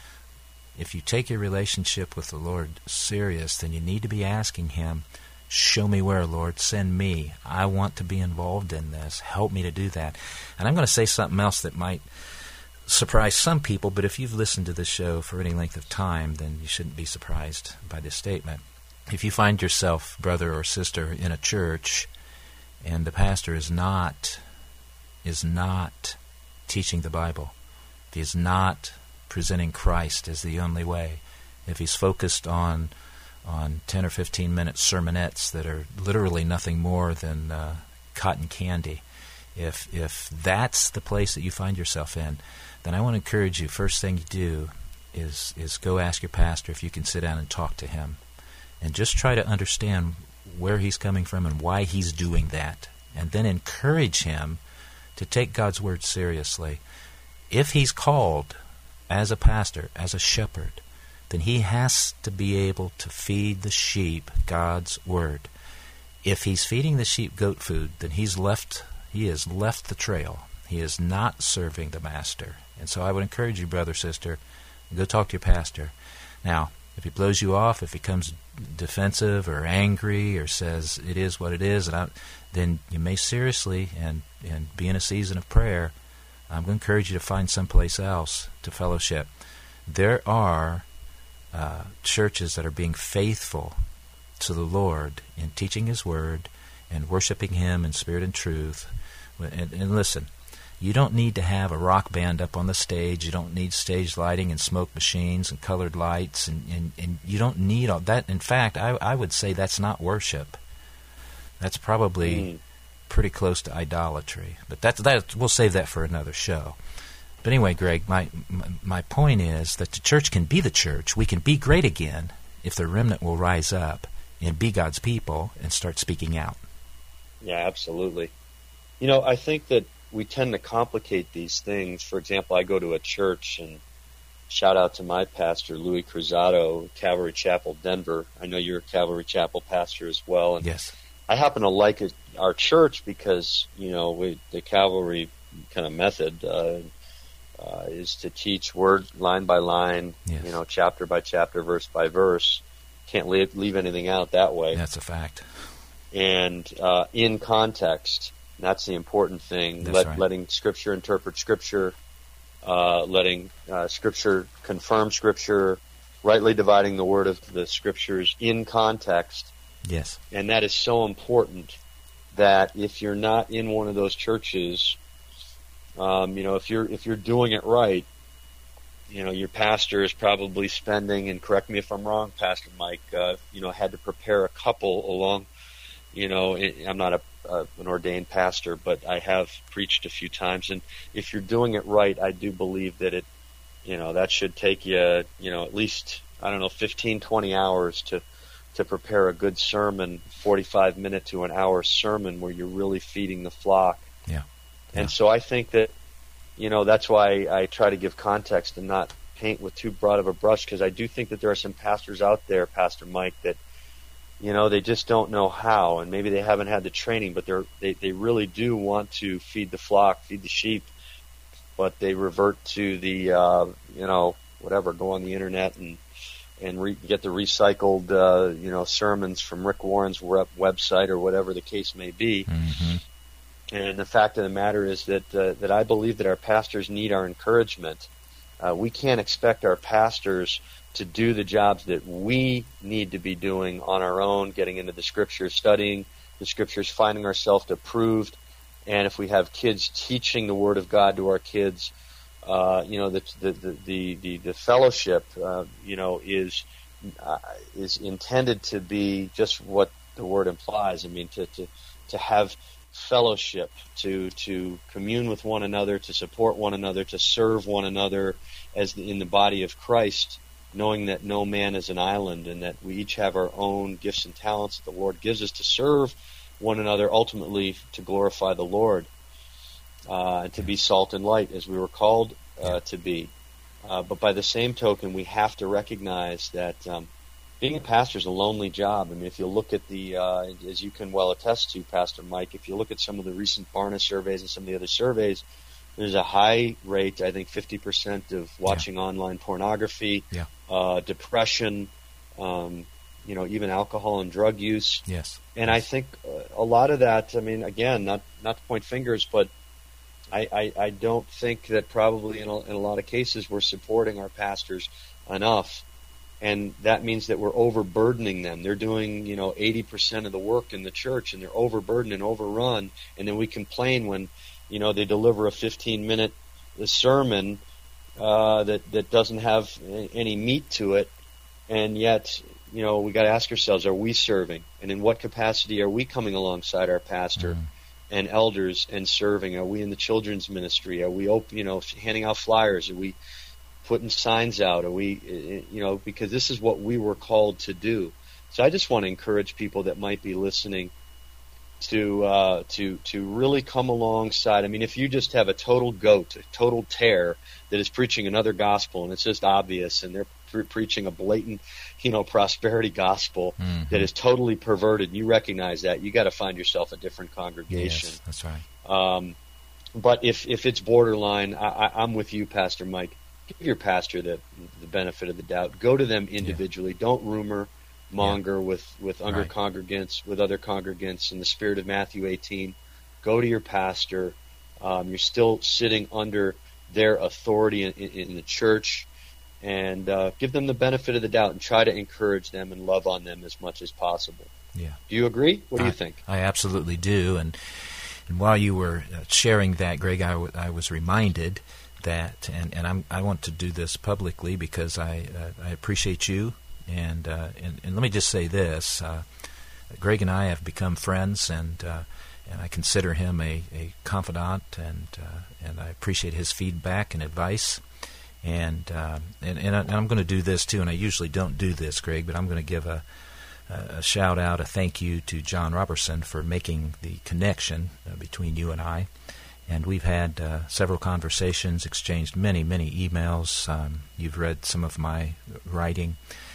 if you take your relationship with the Lord serious, then you need to be asking Him, show me where, Lord, send me. I want to be involved in this. Help me to do that. And I'm going to say something else that might surprise some people, but if you've listened to this show for any length of time, then you shouldn't be surprised by this statement. If you find yourself, brother or sister, in a church and the pastor is not is not teaching the Bible, if he is not presenting Christ as the only way, if he's focused on on ten or fifteen minute sermonettes that are literally nothing more than uh, cotton candy, if if that's the place that you find yourself in, then I want to encourage you, first thing you do is is go ask your pastor if you can sit down and talk to him. And just try to understand where he's coming from and why he's doing that. And then encourage him to take God's word seriously. If he's called as a pastor, as a shepherd, then he has to be able to feed the sheep God's word. If he's feeding the sheep goat food, then he's left, he has left the trail. He is not serving the master. And so I would encourage you, brother, sister, go talk to your pastor. Now, if he blows you off, if he becomes defensive or angry or says it is what it is, and I, then you may seriously and, and be in a season of prayer. I'm going to encourage you to find someplace else to fellowship. There are uh, churches that are being faithful to the Lord in teaching His Word and worshiping Him in spirit and truth. And, and listen, you don't need to have a rock band up on the stage. You don't need stage lighting and smoke machines and colored lights, and, and, and you don't need all that. In fact, I, I would say that's not worship. That's probably mm. pretty close to idolatry. But that's, that, we'll save that for another show. But anyway, Greg, my, my my point is that the church can be the church. We can be great again if the remnant will rise up and be God's people and start speaking out. Yeah, absolutely. You know, I think that we tend to complicate these things. For example, I go to a church, and shout out to my pastor, Louis Cruzado, Calvary Chapel, Denver. I know you're a Calvary Chapel pastor as well. And yes. I happen to like it, our church because, you know, we, the Calvary kind of method uh, uh, is to teach word line by line, yes. you know, chapter by chapter, verse by verse. Can't leave, leave anything out that way. That's a fact. And uh, in context. That's the important thing, Let, right. Letting letting Scripture interpret Scripture, uh, letting uh, Scripture confirm Scripture, rightly dividing the word of the Scriptures in context. Yes. And that is so important that if you're not in one of those churches, um, you know, if you're if you're doing it right, you know, your pastor is probably spending, and correct me if I'm wrong, Pastor Mike, uh, you know, had to prepare a couple along, you know, I'm not a, uh, an ordained pastor, but I have preached a few times, and if you're doing it right, I do believe that it, you know, that should take you, you know, at least, I don't know, fifteen, twenty hours to, to prepare a good sermon, forty-five minute to an hour sermon where you're really feeding the flock. Yeah. And yeah. so I think that, you know, that's why I try to give context and not paint with too broad of a brush, because I do think that there are some pastors out there, Pastor Mike, that, you know, they just don't know how, and maybe they haven't had the training, but they're, they, they really do want to feed the flock, feed the sheep, but they revert to the, uh, you know, whatever, go on the internet and and re- get the recycled, uh, you know, sermons from Rick Warren's web- website or whatever the case may be. Mm-hmm. And the fact of the matter is that uh, that I believe that our pastors need our encouragement. Uh, we can't expect our pastors to do the jobs that we need to be doing on our own, getting into the Scriptures, studying the Scriptures, finding ourselves approved. And if we have kids, teaching the Word of God to our kids, uh, you know, the the the the, the fellowship, uh, you know, is uh, is intended to be just what the word implies. I mean, to to to have fellowship, to to commune with one another, to support one another, to serve one another as the, in the body of Christ, knowing that no man is an island, and that we each have our own gifts and talents that the Lord gives us to serve one another, ultimately to glorify the Lord, uh, and to be salt and light as we were called uh, to be. Uh, but by the same token, we have to recognize that um, being a pastor is a lonely job. I mean, if you look at the, uh, as you can well attest to, Pastor Mike, if you look at some of the recent Barna surveys and some of the other surveys, there's a high rate, I think fifty percent of watching yeah. online pornography, yeah. uh, depression, um, you know, even alcohol and drug use. Yes. And I think a lot of that, I mean, again, not not to point fingers, but I, I, I don't think that probably in a, in a lot of cases we're supporting our pastors enough. And that means that we're overburdening them. They're doing, you know, eighty percent of the work in the church, and they're overburdened and overrun. And then we complain when, you know, they deliver a fifteen-minute sermon uh, that, that doesn't have any meat to it. And yet, you know, we got to ask ourselves, are we serving? And in what capacity are we coming alongside our pastor mm. and elders and serving? Are we in the children's ministry? Are we, open, you know, handing out flyers? Are we putting signs out? Are we, you know, because this is what we were called to do. So I just want to encourage people that might be listening to uh, to to really come alongside. I mean, if you just have a total goat, a total tear that is preaching another gospel, and it's just obvious, and they're pre- preaching a blatant, you know, prosperity gospel mm-hmm. that is totally perverted, and you recognize that, you got to find yourself a different congregation. Yes, that's right. Um, but if if it's borderline, I, I, I'm with you, Pastor Mike. Give your pastor the the benefit of the doubt. Go to them individually. Yeah. Don't rumor monger yeah. with with other right. congregants, with other congregants in the spirit of Matthew eighteen. Go to your pastor. Um, you're still sitting under their authority in, in, in the church, and uh, give them the benefit of the doubt and try to encourage them and love on them as much as possible. Yeah. Do you agree? What do I, you think? I absolutely do. And and while you were sharing that, Greg, I, w- I was reminded that, and, and I'm, I want to do this publicly because I uh, I appreciate you. And, uh, and and let me just say this: uh, Greg and I have become friends, and uh, and I consider him a, a confidant, and uh, and I appreciate his feedback and advice. And uh, and and, I, and I'm going to do this too. And I usually don't do this, Greg, but I'm going to give a, a shout out, a thank you to John Robertson for making the connection uh, between you and I. And we've had uh, several conversations, exchanged many many emails. Um, you've read some of my writing.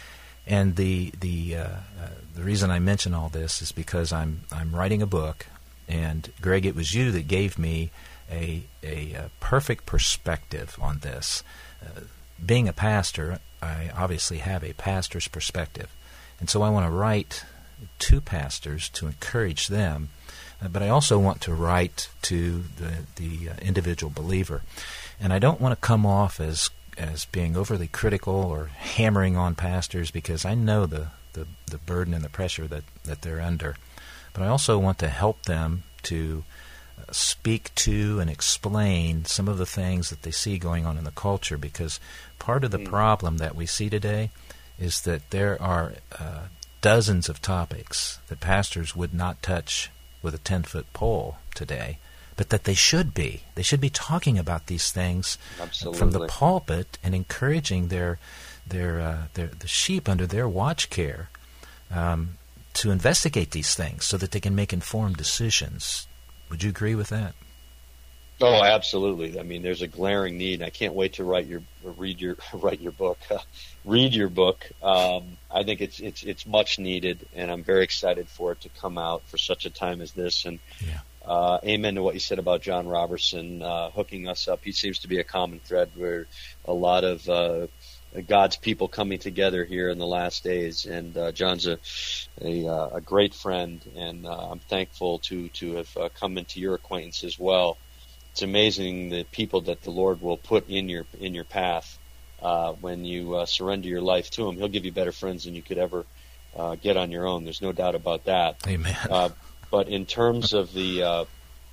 And the the uh, uh, the reason I mention all this is because I'm I'm writing a book, and Greg, it was you that gave me a a, a perfect perspective on this. Uh, being a pastor, I obviously have a pastor's perspective, and so I want to write to pastors to encourage them, uh, but I also want to write to the the uh, individual believer, and I don't want to come off as as being overly critical or hammering on pastors, because I know the, the, the burden and the pressure that, that they're under. But I also want to help them to speak to and explain some of the things that they see going on in the culture, because part of the mm. problem that we see today is that there are uh, dozens of topics that pastors would not touch with a ten-foot pole today, but that they should be. They should be talking about these things Absolutely. From the pulpit and encouraging their their uh, their the sheep under their watch care um, to investigate these things so that they can make informed decisions. Would you agree with that? Oh, absolutely. I mean, there's a glaring need. I can't wait to write your read your write your book. read your book. Um, I think it's it's it's much needed, and I'm very excited for it to come out for such a time as this. And yeah. uh, amen to what you said about John Robertson uh, hooking us up. He seems to be a common thread where a lot of uh, God's people coming together here in the last days. And uh, John's a a, uh, a great friend, and uh, I'm thankful to to have uh, come into your acquaintance as well. It's amazing the people that the Lord will put in your in your path uh, when you uh, surrender your life to Him. He'll give you better friends than you could ever uh, get on your own. There's no doubt about that. Amen. Uh, but in terms of the, uh,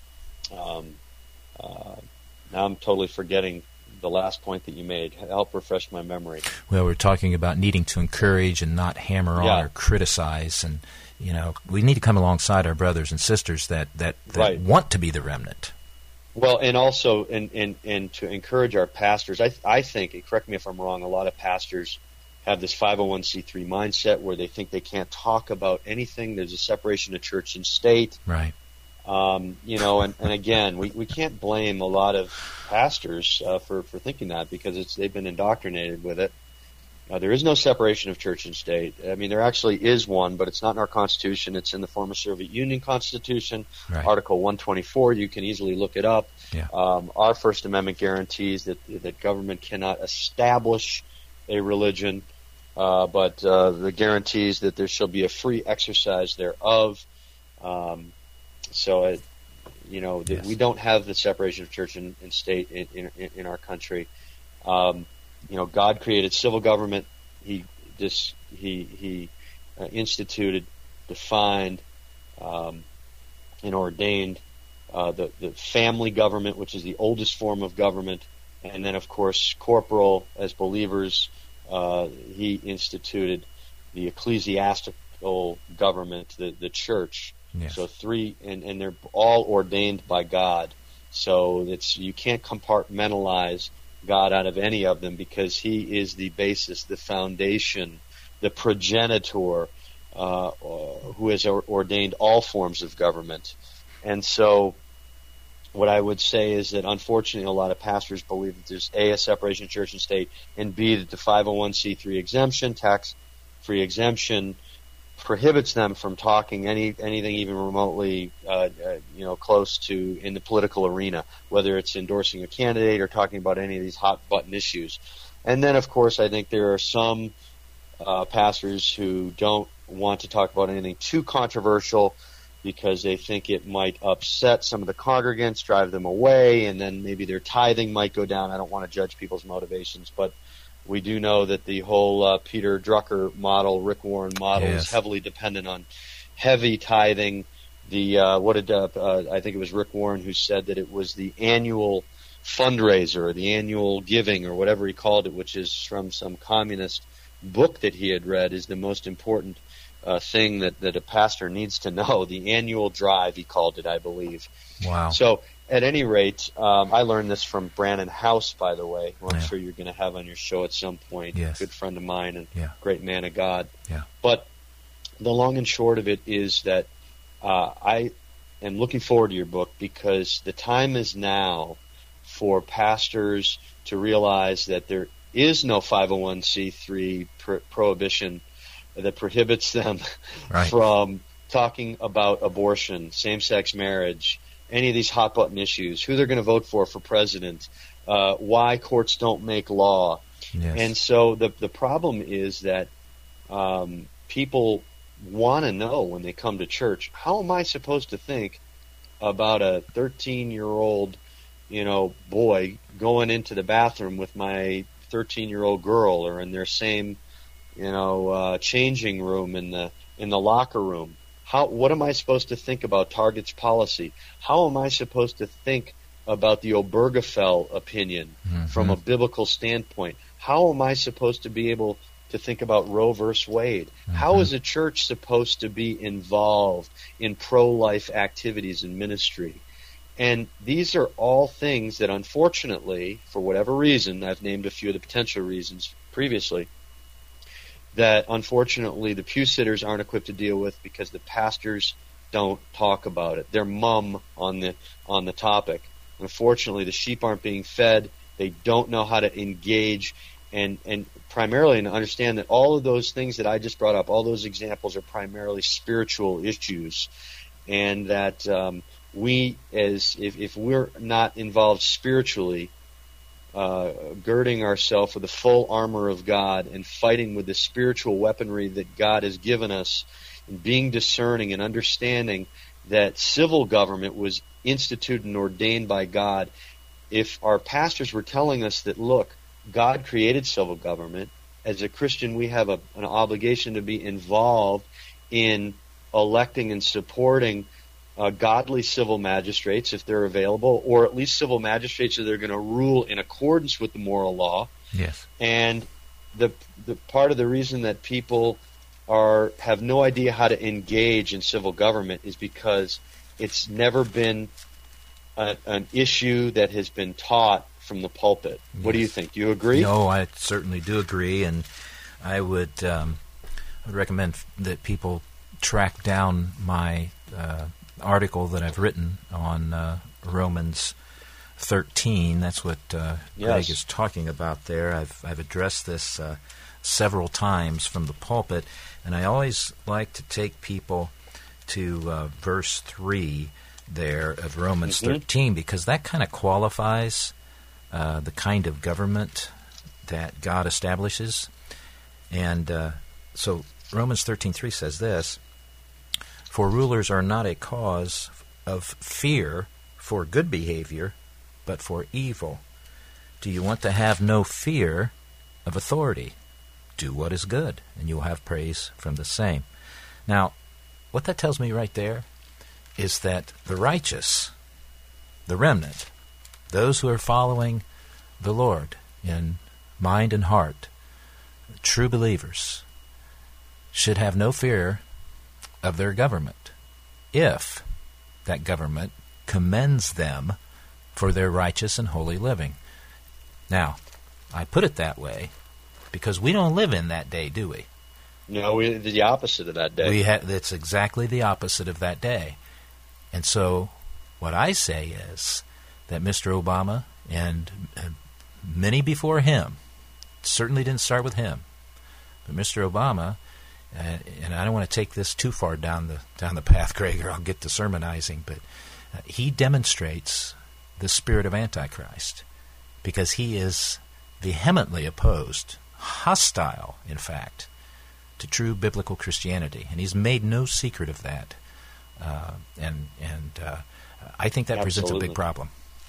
um, uh, now I'm totally forgetting the last point that you made. Help refresh my memory. Well, we're talking about needing to encourage and not hammer yeah. on or criticize, and you know, we need to come alongside our brothers and sisters that that, that right. want to be the remnant. Well, and also, and, and, and to encourage our pastors, I, I think, and correct me if I'm wrong, a lot of pastors have this five oh one c three mindset where they think they can't talk about anything. There's a separation of church and state. Right. Um, you know, and, and again, we, we can't blame a lot of pastors uh, for, for thinking that, because it's they've been indoctrinated with it. Uh, there is no separation of church and state. I mean, there actually is one, but it's not in our Constitution. It's in the former Soviet Union Constitution, right. Article one twenty-four. You can easily look it up. Yeah. Um, our First Amendment guarantees that that government cannot establish a religion, uh, but uh, the guarantees that there shall be a free exercise thereof. Um, so, it, you know, the, yes. we don't have the separation of church and, and state in, in, in our country. Um, You know, God created civil government. He this he he uh, instituted, defined, um, and ordained uh, the the family government, which is the oldest form of government, and then of course corporal as believers. Uh, he instituted the ecclesiastical government, the the church. Yes. So three, and and they're all ordained by God. So it's you can't compartmentalize God out of any of them, because He is the basis, the foundation, the progenitor, uh, who has ordained all forms of government. And so what I would say is that unfortunately a lot of pastors believe that there's A, a separation of church and state, and B, that the five oh one c three exemption, tax-free exemption, prohibits them from talking any anything even remotely, uh, uh, you know, close to in the political arena, whether it's endorsing a candidate or talking about any of these hot button issues. And then, of course, I think there are some uh, pastors who don't want to talk about anything too controversial because they think it might upset some of the congregants, drive them away, and then maybe their tithing might go down. I don't want to judge people's motivations, but we do know that the whole uh, Peter Drucker model, Rick Warren model, yes. is heavily dependent on heavy tithing. The uh, what did uh, uh, I think it was Rick Warren who said that it was the annual fundraiser, or the annual giving, or whatever he called it, which is from some communist book that he had read, is the most important uh, thing that, that a pastor needs to know. The annual drive, he called it, I believe. Wow. So at any rate, um, I learned this from Brannon House, by the way, who I'm yeah. sure you're going to have on your show at some point. Yes. Good friend of mine and yeah. great man of God. Yeah. But the long and short of it is that uh, I am looking forward to your book, because the time is now for pastors to realize that there is no five oh one c three pro- prohibition that prohibits them right. from talking about abortion, same-sex marriage, any of these hot-button issues, who they're going to vote for for president, uh, why courts don't make law. Yes. And so the the problem is that um, people want to know when they come to church, how am I supposed to think about a thirteen-year-old, you know, boy going into the bathroom with my thirteen-year-old girl, or in their same, you know, uh, changing room in the in the locker room? How, what am I supposed to think about Target's policy? How am I supposed to think about the Obergefell opinion mm-hmm. from a biblical standpoint? How am I supposed to be able to think about Roe versus Wade? Mm-hmm. How is a church supposed to be involved in pro-life activities and ministry? And these are all things that, unfortunately, for whatever reason, I've named a few of the potential reasons previously, that unfortunately the pew sitters aren't equipped to deal with because the pastors don't talk about it. They're mum on the on the topic. Unfortunately, the sheep aren't being fed. They don't know how to engage and and primarily and understand that all of those things that I just brought up, all those examples are primarily spiritual issues, and that um, we, as if, if we're not involved spiritually, uh, girding ourselves with the full armor of God and fighting with the spiritual weaponry that God has given us, and being discerning and understanding that civil government was instituted and ordained by God. If our pastors were telling us that, look, God created civil government, as a Christian we have a, an obligation to be involved in electing and supporting uh, godly civil magistrates if they're available, or at least civil magistrates that are going to rule in accordance with the moral law. Yes. And the the part of the reason that people are have no idea how to engage in civil government is because it's never been a, an issue that has been taught from the pulpit. Yes. What do you think? Do you agree? No, I certainly do agree, and I would, um, I would recommend that people track down my uh, article that I've written on uh, Romans thirteen. That's what uh, yes. Greg is talking about there. I've I've addressed this uh, several times from the pulpit, and I always like to take people to uh, verse three there of Romans mm-hmm. thirteen, because that kind of qualifies uh, the kind of government that God establishes. And uh, so Romans thirteen three says this: "For rulers are not a cause of fear for good behavior, but for evil. Do you want to have no fear of authority? Do what is good, and you will have praise from the same." Now, what that tells me right there is that the righteous, the remnant, those who are following the Lord in mind and heart, true believers, should have no fear of their government if that government commends them for their righteous and holy living. Now, I put it that way because we don't live in that day, do we? No, we the opposite of that day. We ha- it's exactly the opposite of that day. And so what I say is that Mister Obama and uh, many before him, certainly didn't start with him, but Mister Obama, uh, and I don't want to take this too far down the down the path, Greg, or I'll get to sermonizing, but uh, he demonstrates the spirit of Antichrist because he is vehemently opposed, hostile, in fact, to true biblical Christianity, and he's made no secret of that. Uh, and and uh, I think that Absolutely. presents a big problem.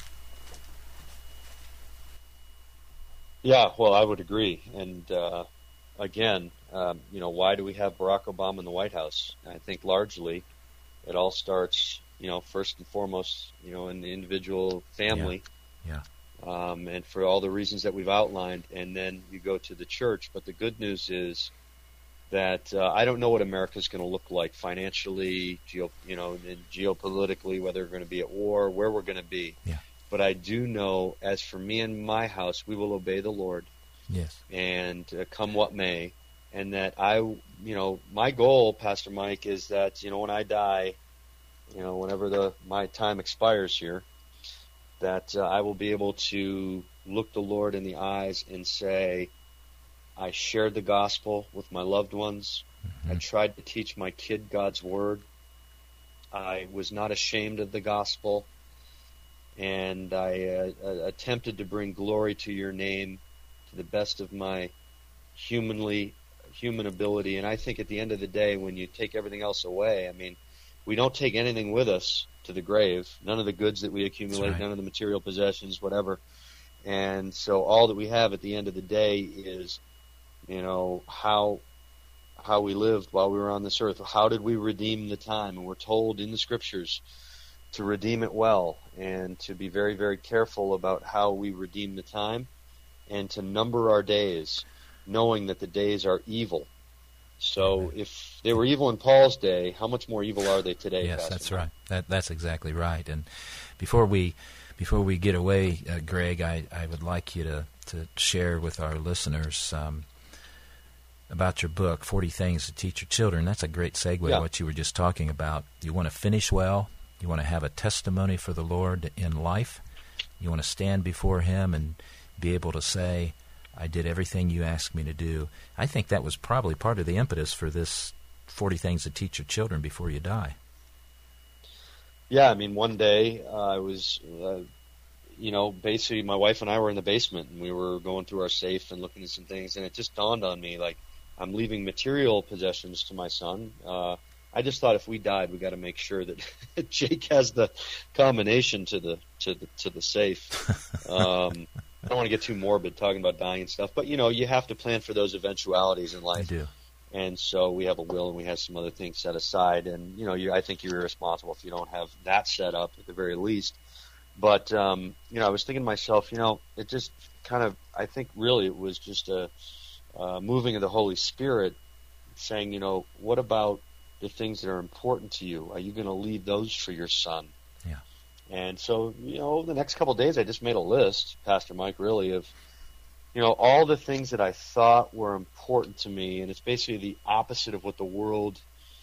Yeah, well, I would agree. And uh, again, um, you know, why do we have Barack Obama in the White House? I think largely it all starts, you know, first and foremost, you know, in the individual family. Yeah. yeah. Um, and for all the reasons that we've outlined, and then you go to the church. But the good news is that uh, I don't know what America's going to look like financially, geo, you know, and geopolitically, whether we're going to be at war, where we're going to be. Yeah. But I do know, as for me and my house, we will obey the Lord. Yes. And uh, come what may, and that I, you know, my goal, Pastor Mike, is that, you know, when I die, you know, whenever the my time expires here, that uh, I will be able to look the Lord in the eyes and say, I shared the gospel with my loved ones. Mm-hmm. I tried to teach my kid God's word. I was not ashamed of the gospel. And I uh, attempted to bring glory to your name to the best of my humanly human ability. And I think at the end of the day, when you take everything else away, I mean, we don't take anything with us to the grave. None of the goods that we accumulate, right. None of the material possessions, whatever. And so all that we have at the end of the day is, you know, how how we lived while we were on this earth. How did we redeem the time? And we're told in the Scriptures to redeem it well and to be very, very careful about how we redeem the time and to number our days, knowing that the days are evil. So if they were evil in Paul's day, how much more evil are they today? Yes, Pastor that's Mike? right. That, that's exactly right. And before we before we get away, uh, Greg, I, I would like you to, to share with our listeners um, about your book, forty Things to Teach Your Children. That's a great segue Yeah. to what you were just talking about. You want to finish well. You want to have a testimony for the Lord in life. You want to stand before Him and be able to say, I did everything you asked me to do. I think that was probably part of the impetus for this forty Things to Teach Your Children Before You Die. Yeah, I mean, one day uh, I was, uh, you know, basically my wife and I were in the basement, and we were going through our safe and looking at some things, and it just dawned on me, like, I'm leaving material possessions to my son. Uh, I just thought if we died, we got to make sure that Jake has the combination to the to the to the safe. Um, I don't want to get too morbid talking about dying and stuff, but you know, you have to plan for those eventualities in life. I do. And so we have a will and we have some other things set aside. And, you know, you, I think you're irresponsible if you don't have that set up at the very least. But, um, you know, I was thinking to myself, you know, it just kind of, I think really it was just a, a moving of the Holy Spirit saying, you know, what about the things that are important to you? Are you going to leave those for your son? Yeah. And so, you know, over the next couple of days, I just made a list, Pastor Mike, really, of, you know, all the things that I thought were important to me, and it's basically the opposite of what the world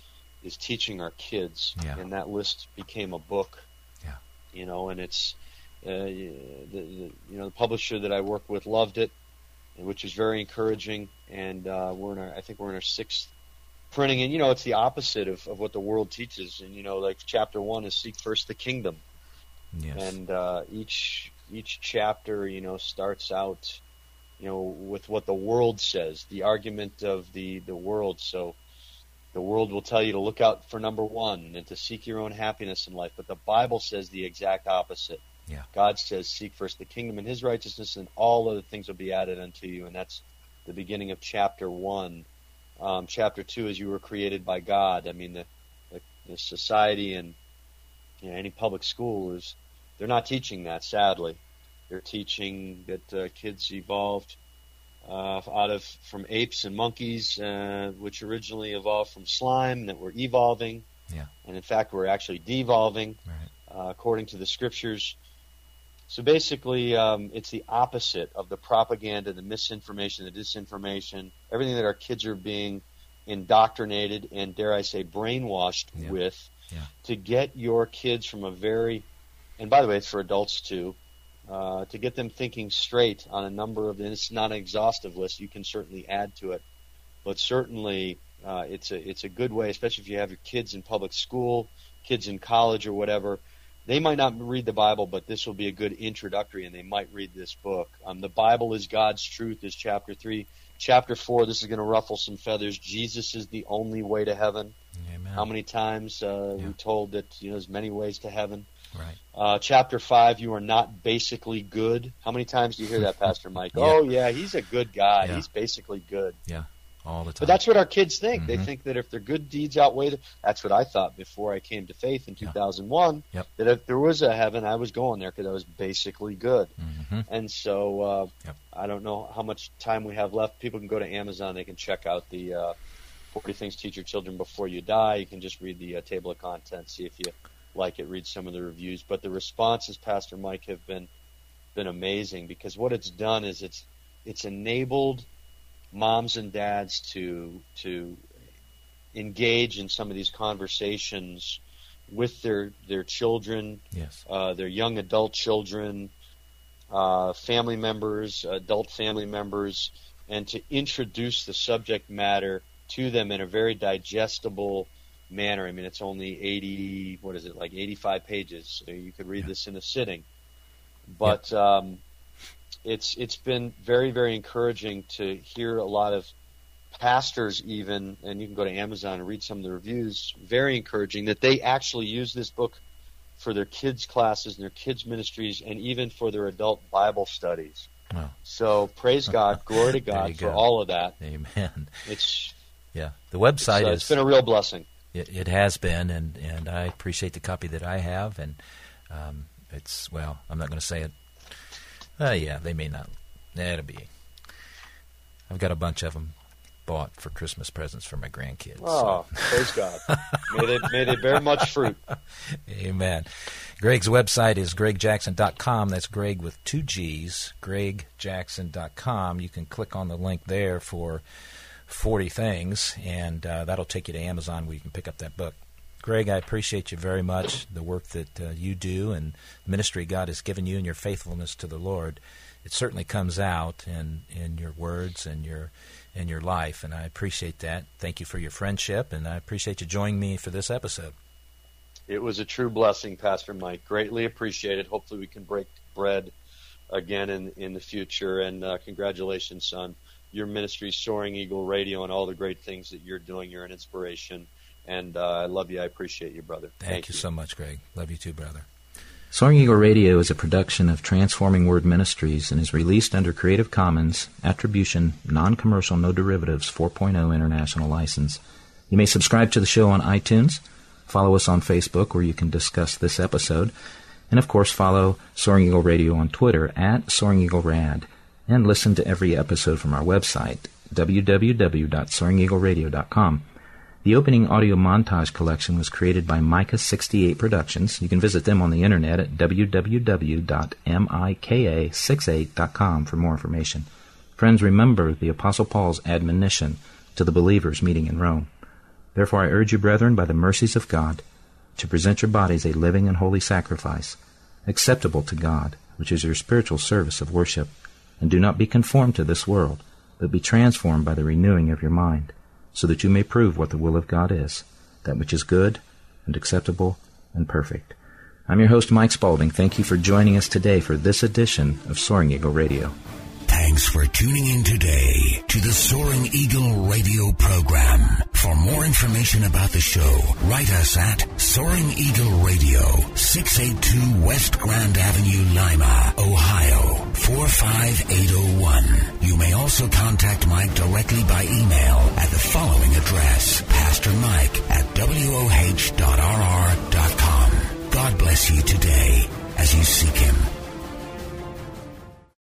is teaching our kids. Yeah. And that list became a book. Yeah. You know, and it's uh, the, the you know the publisher that I work with loved it, which is very encouraging. And uh, we're in our, I think we're in our sixth printing, and you know, it's the opposite of, of what the world teaches. And you know, like chapter one is seek first the kingdom. Yes. And uh, each each chapter, you know, starts out, you know, with what the world says, the argument of the, the world. So the world will tell you to look out for number one and to seek your own happiness in life. But the Bible says the exact opposite. Yeah. God says, seek first the kingdom and His righteousness, and all other things will be added unto you. And that's the beginning of chapter one. Um, chapter two is you were created by God. I mean, the, the, the society and you know, any public school is, they're not teaching that, sadly. They're teaching that uh, kids evolved uh, out of from apes and monkeys, uh, which originally evolved from slime, that we're evolving. Yeah. And in fact, we're actually devolving, Right. uh, according to the Scriptures. So basically, um, it's the opposite of the propaganda, the misinformation, the disinformation, everything that our kids are being indoctrinated and, dare I say, brainwashed Yeah. with Yeah. to get your kids from a very, and by the way, it's for adults too, Uh, to get them thinking straight on a number of, and it's not an exhaustive list, you can certainly add to it, but certainly uh, it's a it's a good way, especially if you have your kids in public school, kids in college or whatever. They might not read the Bible, but this will be a good introductory, and they might read this book. Um, the Bible is God's truth is chapter three. Chapter four, this is going to ruffle some feathers. Jesus is the only way to heaven. Amen. How many times uh, Yeah. we're told that you know there's many ways to heaven. Right. Uh, chapter five, you are not basically good. How many times do you hear that, Pastor Mike? Yeah. Oh, yeah, he's a good guy. Yeah. He's basically good. Yeah. All the time. But that's what our kids think. They Mhm. think that if their good deeds outweigh the, that's what I thought before I came to faith in two thousand one, Yep. that if there was a heaven, I was going there because I was basically good. Mhm. And so uh, Yep. I don't know how much time we have left. People can go to Amazon. They can check out the uh, forty Things to Teach Your Children Before You Die. You can just read the uh, table of contents, see if you like it, read some of the reviews. But the responses, Pastor Mike, have been been amazing, because what it's done is it's it's enabled moms and dads to to engage in some of these conversations with their their children, Yes. uh, their young adult children, uh, family members, adult family members, and to introduce the subject matter to them in a very digestible manner. I mean, it's only eighty, what is it, like eighty-five pages. So you could read Yeah. this in a sitting. But um, it's it's been very, very encouraging to hear a lot of pastors even, and you can go to Amazon and read some of the reviews, very encouraging that they actually use this book for their kids' classes and their kids' ministries and even for their adult Bible studies. Wow. So praise God, glory to There God you for go. all of that. Amen. It's Yeah. The website it's, uh, is... It's been a real blessing. It, it has been, and, and I appreciate the copy that I have, and um, it's, well, I'm not going to say it. Uh, yeah, they may not. That'll be... I've got a bunch of them bought for Christmas presents for my grandkids. Oh, so. Praise God. May they, may they bear much fruit. Amen. Greg's website is greg jackson dot com. That's Greg with two G's, greg jackson dot com. You can click on the link there for forty things, and uh, that'll take you to Amazon where you can pick up that book. Greg, I appreciate you very much, the work that uh, you do and the ministry God has given you and your faithfulness to the Lord. It certainly comes out in, in your words and your in your life, and I appreciate that. Thank you for your friendship, and I appreciate you joining me for this episode. It was a true blessing, Pastor Mike. Greatly appreciated. Hopefully we can break bread again in, in the future, and uh, congratulations on your ministry, Soaring Eagle Radio, and all the great things that you're doing. You're an inspiration, and uh, I love you. I appreciate you, brother. Thank, Thank you, you so much, Greg. Love you too, brother. Soaring Eagle Radio is a production of Transforming Word Ministries and is released under Creative Commons Attribution, Non-Commercial, No Derivatives four point oh International License. You may subscribe to the show on iTunes, follow us on Facebook where you can discuss this episode, and of course follow Soaring Eagle Radio on Twitter at Soaring Eagle Rad, and listen to every episode from our website, w w w dot soaring eagle radio dot com. The opening audio montage collection was created by Micah sixty-eight Productions. You can visit them on the internet at w w w dot mika sixty-eight dot com for more information. Friends, remember the Apostle Paul's admonition to the believers meeting in Rome. Therefore I urge you, brethren, by the mercies of God, to present your bodies a living and holy sacrifice, acceptable to God, which is your spiritual service of worship. And do not be conformed to this world, but be transformed by the renewing of your mind, so that you may prove what the will of God is, that which is good and acceptable and perfect. I'm your host, Mike Spaulding. Thank you for joining us today for this edition of Soaring Eagle Radio. Thanks for tuning in today to the Soaring Eagle Radio program. For more information about the show, write us at Soaring Eagle Radio, six eighty-two West Grand Avenue, Lima, Ohio, four five eight oh one. You may also contact Mike directly by email at the